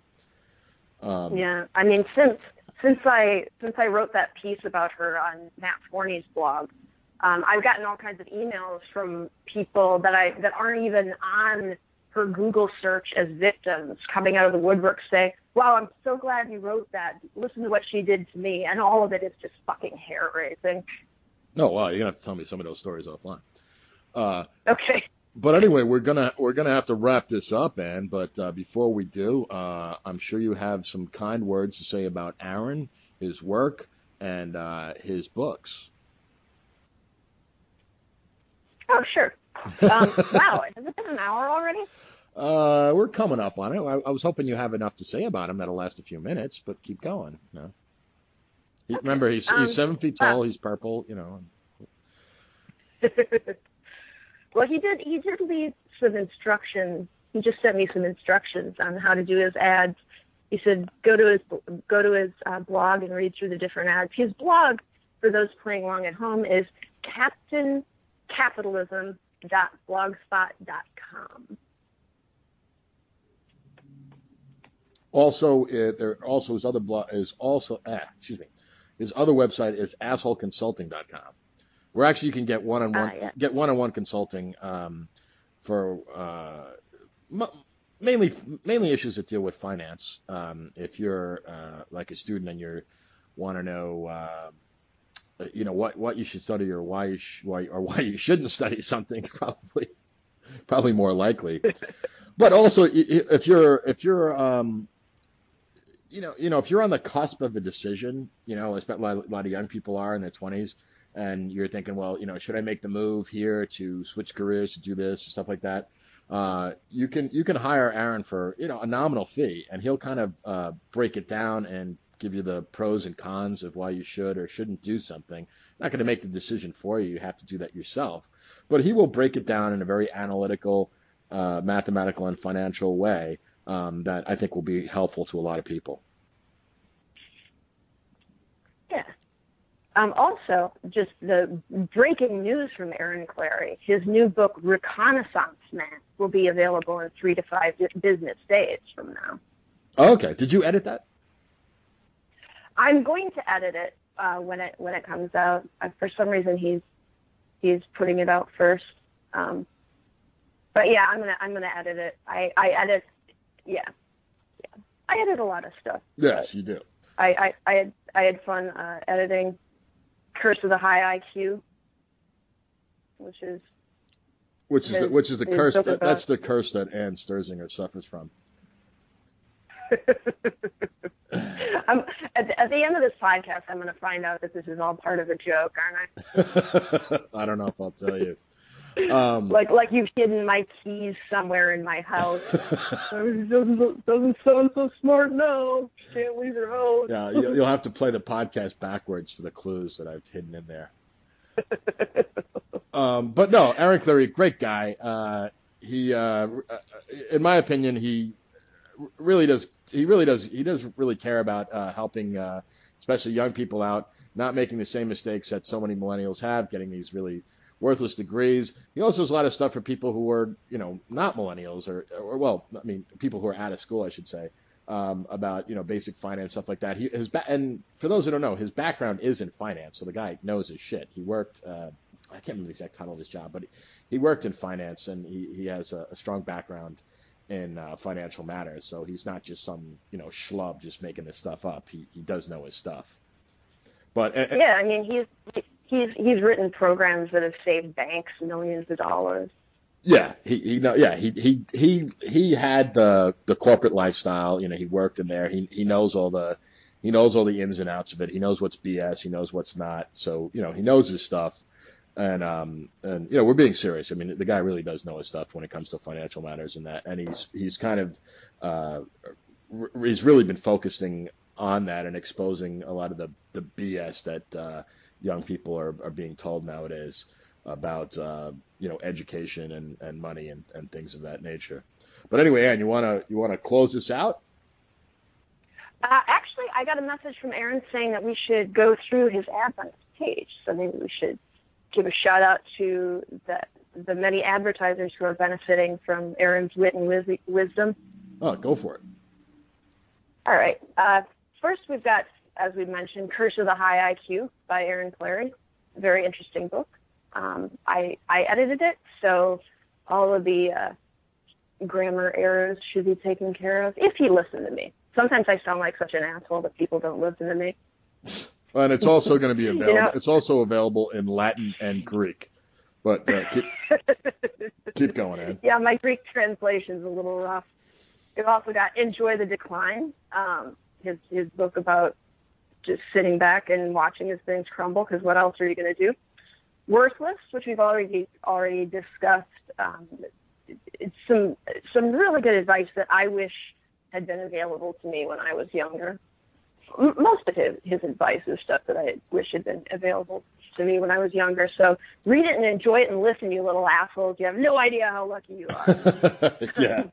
I mean, since I wrote that piece about her on Matt Forney's blog, I've gotten all kinds of emails from people that aren't even on her Google search as victims, coming out of the woodwork saying, "Wow, I'm so glad you wrote that. Listen to what she did to me," and all of it is just fucking hair raising. Oh wow, you're gonna have to tell me some of those stories offline. Okay. But anyway, we're gonna have to wrap this up, Ann. But before we do, I'm sure you have some kind words to say about Aaron, his work, and his books. Oh, sure. Wow, has it been an hour already? We're coming up on it. I was hoping you have enough to say about him that'll last a few minutes, but keep going. Okay. Remember, he's 7 feet tall. He's purple. Well, he did leave some instructions. He just sent me some instructions on how to do his ads. He said go to his blog and read through the different ads. His blog, for those playing along at home, is captaincapitalism.blogspot.com. Also, his other blog is his other website is assholeconsulting.com. Where actually you can get one-on-one consulting for mainly issues that deal with finance. If you're like a student and you want to know what you should study or why you shouldn't study something, probably more likely. But also if you're if you're on the cusp of a decision, a lot of young people are in their 20s. And you're thinking, well, should I make the move here to switch careers to do this or stuff like that? You can hire Aaron for a nominal fee, and he'll kind of break it down and give you the pros and cons of why you should or shouldn't do something. Not going to make the decision for you; you have to do that yourself. But he will break it down in a very analytical, mathematical, and financial way that I think will be helpful to a lot of people. Yeah. Also, just the breaking news from Aaron Clarey, his new book, Reconnaissance Man, will be available in 3 to 5 business days from now. Okay. Did you edit that? I'm going to edit it when it comes out. For some reason, he's putting it out first. But yeah, I'm gonna edit it. I edit a lot of stuff. Yes, you do. I had fun editing Curse of the High IQ, which is the curse that's the curse that Ann Sturzinger suffers from. At the end of this podcast, I'm going to find out that this is all part of a joke, aren't I? I don't know if I'll tell you. Like you've hidden my keys somewhere in my house. Doesn't sound so smart now. Can't leave your house. Yeah, you'll have to play the podcast backwards for the clues that I've hidden in there. But no, Aaron Clarey, great guy. He, in my opinion, he really does care about helping, especially young people out, not making the same mistakes that so many millennials have, getting these really worthless degrees. He also does a lot of stuff for people who are, not millennials or people who are out of school, I should say, about, basic finance, stuff like that. And for those who don't know, his background is in finance. So the guy knows his shit. He worked, I can't remember the exact title of his job, but he worked in finance, and he has a strong background in financial matters. So he's not just some, schlub just making this stuff up. He does know his stuff. But yeah, I mean, he's he's written programs that have saved banks millions of dollars. Yeah, he had the corporate lifestyle. You know, he worked in there. He knows all the ins and outs of it. He knows what's BS. He knows what's not. So, you know, he knows his stuff. And you know, we're being serious. I mean, the guy really does know his stuff when it comes to financial matters and that. And he's kind of he's really been focusing on that and exposing a lot of the BS that young people are being told nowadays about you know, education and money and things of that nature. But anyway, Ann, you wanna close this out? Actually, I got a message from Aaron saying that we should go through his ads on his page. So maybe we should give a shout out to the many advertisers who are benefiting from Aaron's wit and wisdom. Oh, go for it. All right. First, we've got, as we mentioned, Curse of the High IQ by Aaron Clarey. Very interesting book. I edited it, so all of the grammar errors should be taken care of if you listen to me. Sometimes I sound like such an asshole that people don't listen to me. And it's also going to be available. You know, it's also available in Latin and Greek. But keep going, Ann. Yeah, my Greek translation's a little rough. We've also got Enjoy the Decline, his book about just sitting back and watching as things crumble, because what else are you going to do? Worthless, which we've already discussed. It's some really good advice that I wish had been available to me when I was younger. Most of his advice is stuff that I wish had been available to me when I was younger. So read it and enjoy it and listen, you little assholes. You have no idea how lucky you are. Yeah.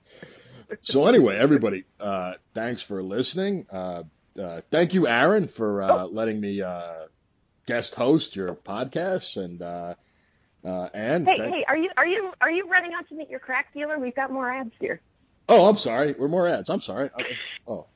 So anyway, everybody, thanks for listening. Thank you, Aaron, for letting me guest host your podcast. And hey, are you running out to meet your crack dealer? We've got more ads here. Oh, I'm sorry. We're more ads. I'm sorry. Oh.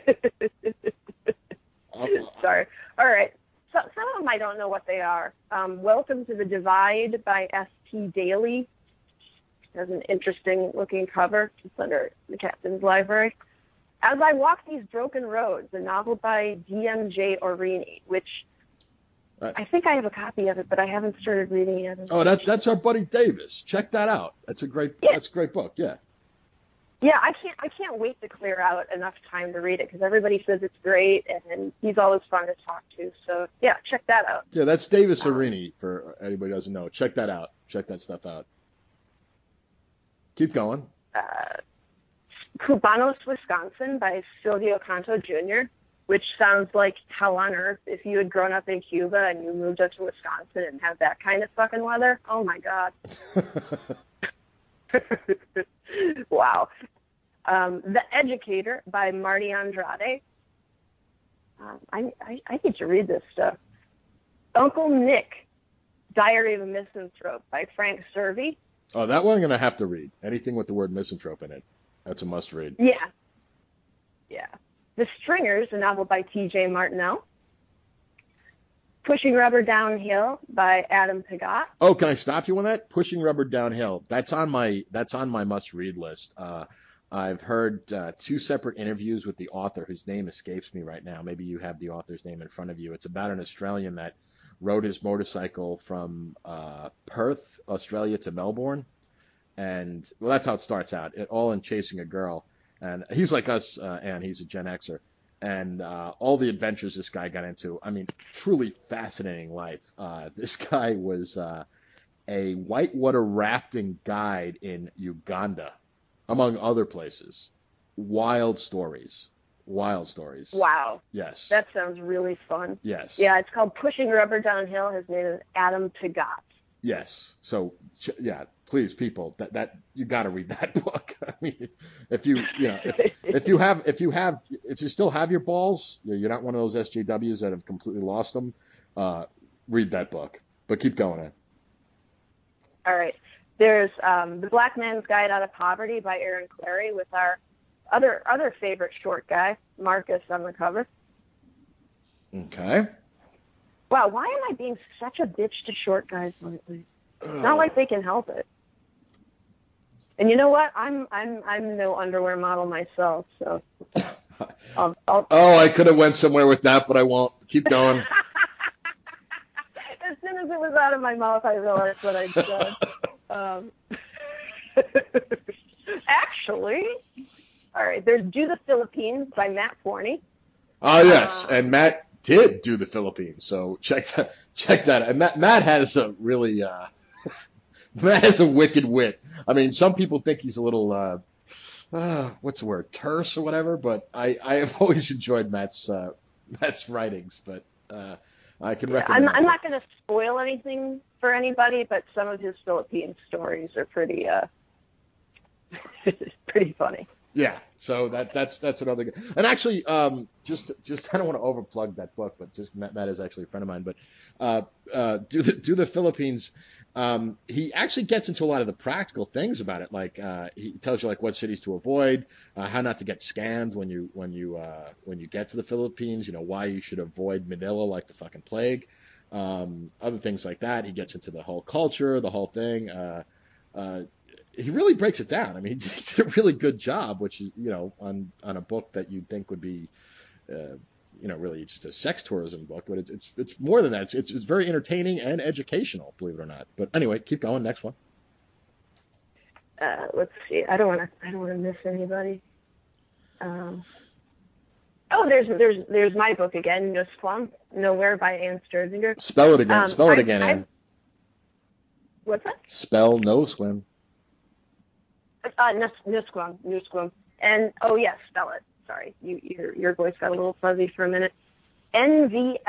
Sorry. All right. So some of them I don't know what they are. Welcome to the Divide by S.T. Daly. It has an interesting looking cover. It's under the Captain's Library. As I Walk These Broken Roads, a novel by D.M.J. Orini, which I think I have a copy of it, but I haven't started reading it yet. Oh, that's our buddy Davis. Check that out. That's a great book. Yeah. Yeah, I can't wait to clear out enough time to read it because everybody says it's great and he's always fun to talk to. So yeah, check that out. Yeah, that's Davis Orini for anybody who doesn't know. Check that out. Check that stuff out. Keep going. Cubanos, Wisconsin by Silvio Canto Jr., which sounds like hell on earth if you had grown up in Cuba and you moved up to Wisconsin and have that kind of fucking weather. Oh my God. Wow. The Educator by Marty Andrade. I need to read this stuff. Uncle Nick, Diary of a Misanthrope by Frank Servey. Oh, that one I'm going to have to read. Anything with the word misanthrope in it. That's a must read. Yeah. Yeah. The Stringers, a novel by T.J. Martineau. Pushing Rubber Downhill by Adam Pigot. Oh, can I stop you on that? Pushing Rubber Downhill. That's on my must-read list. I've heard two separate interviews with the author whose name escapes me right now. Maybe you have the author's name in front of you. It's about an Australian that rode his motorcycle from Perth, Australia to Melbourne. And, well, that's how it starts out, all in chasing a girl. And he's like us, and he's a Gen Xer. And all the adventures this guy got into, I mean, truly fascinating life. This guy was a whitewater rafting guide in Uganda, among other places. Wild stories. Wow. Yes. That sounds really fun. Yes. Yeah, it's called Pushing Rubber Downhill. His name is Adam Pigot. Yes. So, yeah, please, people, that you got to read that book. I mean, if you still have your balls, you're not one of those SJWs that have completely lost them. Read that book. But keep going on. All right. There's The Black Man's Guide Out of Poverty by Aaron Clarey with our other favorite short guy, Marcus, on the cover. Okay. Wow, why am I being such a bitch to short guys lately? It's not like they can help it. And you know what? I'm no underwear model myself, so. I could have went somewhere with that, but I won't. Keep going. soon as it was out of my mouth, I realized what I'd said. Actually, all right, there's Do the Philippines by Matt Forney. Oh, yes, and Matt did do the Philippines, so check that. And Matt has a really Matt has a wicked wit. I mean, some people think he's a little what's the word, terse or whatever, but I have always enjoyed Matt's writings, but I can recommend. I'm not going to spoil anything for anybody, but some of his Philippine stories are pretty pretty funny. Yeah, so that's another good. And actually, just I don't want to overplug that book, but just Matt is actually a friend of mine. But do the Philippines. He actually gets into a lot of the practical things about it. Like he tells you like what cities to avoid, how not to get scammed when you get to the Philippines. You know, why you should avoid Manila like the fucking plague. Other things like that. He gets into the whole culture, the whole thing. He really breaks it down. I mean, he did a really good job, which is, you know, on a book that you'd think would be, you know, really just a sex tourism book, but it's more than that. It's very entertaining and educational, believe it or not. But anyway, keep going. Next one. Let's see. I don't want to miss anybody. There's my book again, No Squam, Nowhere by Ann Sturzinger. Spell it again. Spell it again, Ann. What's that? Spell No Swim. Nusquam. And oh yes, spell it. Sorry, your voice got a little fuzzy for a minute. NVSQVAM.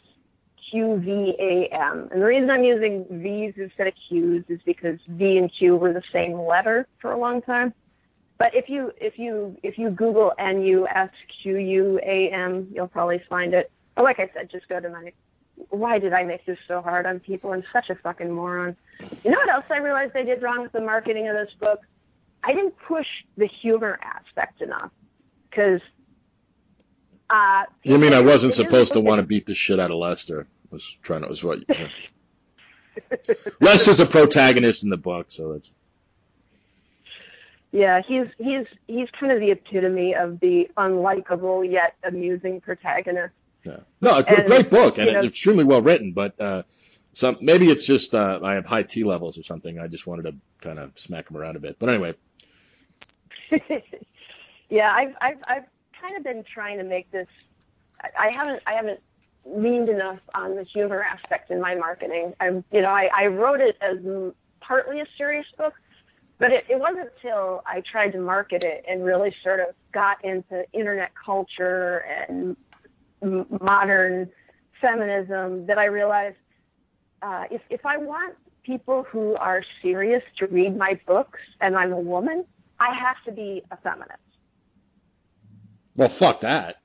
And the reason I'm using V's instead of Q's is because V and Q were the same letter for a long time. But if you Google NUSQUAM, you'll probably find it. Or like I said, just go to my. Why did I make this so hard on people? I'm such a fucking moron. You know what else I realized I did wrong with the marketing of this book? I didn't push the humor aspect enough. Because you mean I wasn't supposed to want to beat the shit out of Lester? Lester's a protagonist in the book, so that's. Yeah, he's kind of the epitome of the unlikable yet amusing protagonist. Yeah. No, great book and extremely well written, but maybe it's just I have high T levels or something. I just wanted to kind of smack him around a bit, but anyway. Yeah, I've kind of been trying to make this. I haven't leaned enough on the humor aspect in my marketing. I wrote it as partly a serious book, but it wasn't until I tried to market it and really sort of got into internet culture and modern feminism that I realized if I want people who are serious to read my books and I'm a woman, I have to be a feminist. Well, fuck that.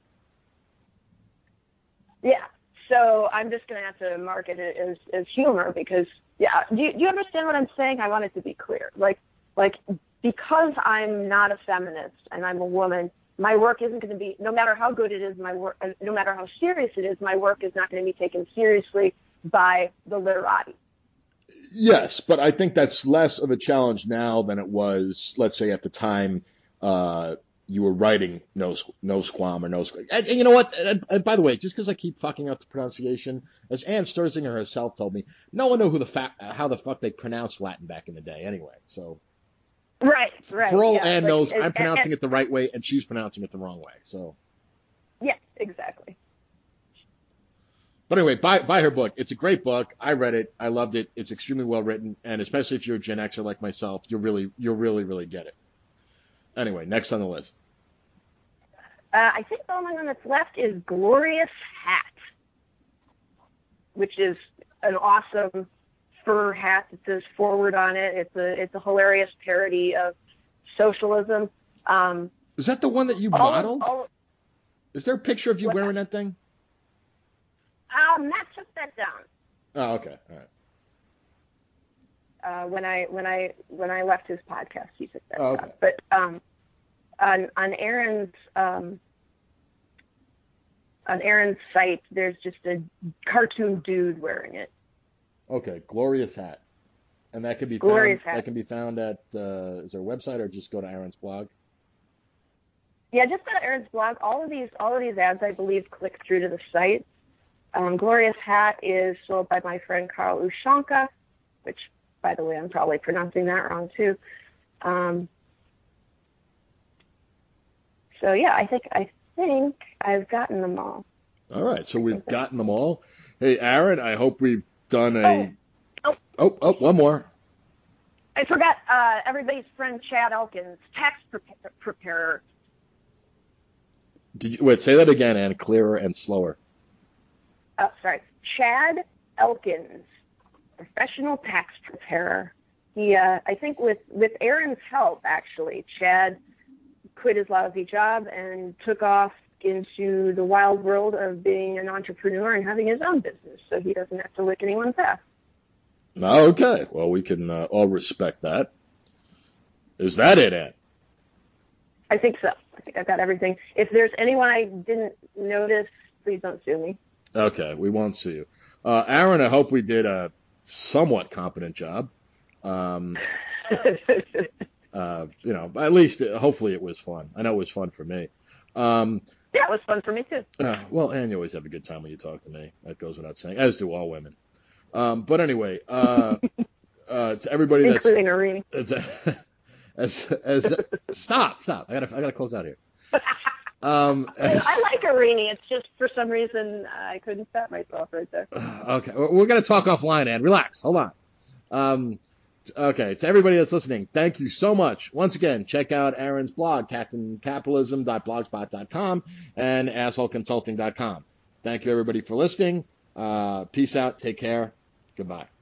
Yeah. So I'm just going to have to market it as humor because, yeah. Do you understand what I'm saying? I want it to be clear. Like because I'm not a feminist and I'm a woman, my work isn't going to be, no matter how good it is, my work, no matter how serious it is, my work is not going to be taken seriously by the literati. Yes, but I think that's less of a challenge now than it was, let's say, at the time you were writing No Squam or No Squam. And you know what? And by the way, just because I keep fucking up the pronunciation, as Ann Sturzinger herself told me, no one knew how the fuck they pronounced Latin back in the day anyway. So right. For all Ann knows, I'm pronouncing it the right way, and she's pronouncing it the wrong way. So yeah, exactly. But anyway, buy her book. It's a great book. I read it. I loved it. It's extremely well written, and especially if you're a Gen Xer like myself, you'll really get it. Anyway, next on the list. I think the only one that's left is Glorious Hat, which is an awesome fur hat that says "forward" on it. It's a hilarious parody of socialism. Is that the one that you modeled? Is there a picture of you wearing that thing? Matt took that down. Oh, okay, all right. When I left his podcast, he took that down. Okay. But on Aaron's site, there's just a cartoon dude wearing it. Okay, Glorious Hat, and that can be That can be found at is there a website or just go to Aaron's blog? Yeah, just go to Aaron's blog. All of these ads, I believe, click through to the site. Glorious Hat is sold by my friend Carl Ushanka, which, by the way, I'm probably pronouncing that wrong too. So yeah, I think I've gotten them all. All right, so we've gotten them all. Hey, Aaron, I hope we've done a... Oh, one more. I forgot everybody's friend Chad Elkins, tax preparer. Wait, say that again, and clearer and slower. Oh, sorry. Chad Elkins, professional tax preparer. He, I think with Aaron's help, actually, Chad quit his lousy job and took off into the wild world of being an entrepreneur and having his own business, so he doesn't have to lick anyone's ass. Okay, well, we can all respect that. Is that it, Ann? I think so. I think I've got everything. If there's anyone I didn't notice, please don't sue me. Okay, we won't sue you. Aaron, I hope we did a somewhat competent job. At least, hopefully it was fun. I know it was fun for me. Yeah, it was fun for me, too. Well, Ann, you always have a good time when you talk to me. That goes without saying, as do all women. But anyway, to everybody that's... Including Irene. Stop. I gotta close out here. I like Irene. It's just, for some reason, I couldn't stop myself right there. Okay, we're going to talk offline, Ann. Relax. Hold on. Okay, to everybody that's listening, thank you so much. Once again, check out Aaron's blog, captaincapitalism.blogspot.com and assholeconsulting.com. Thank you, everybody, for listening. Peace out. Take care. Goodbye.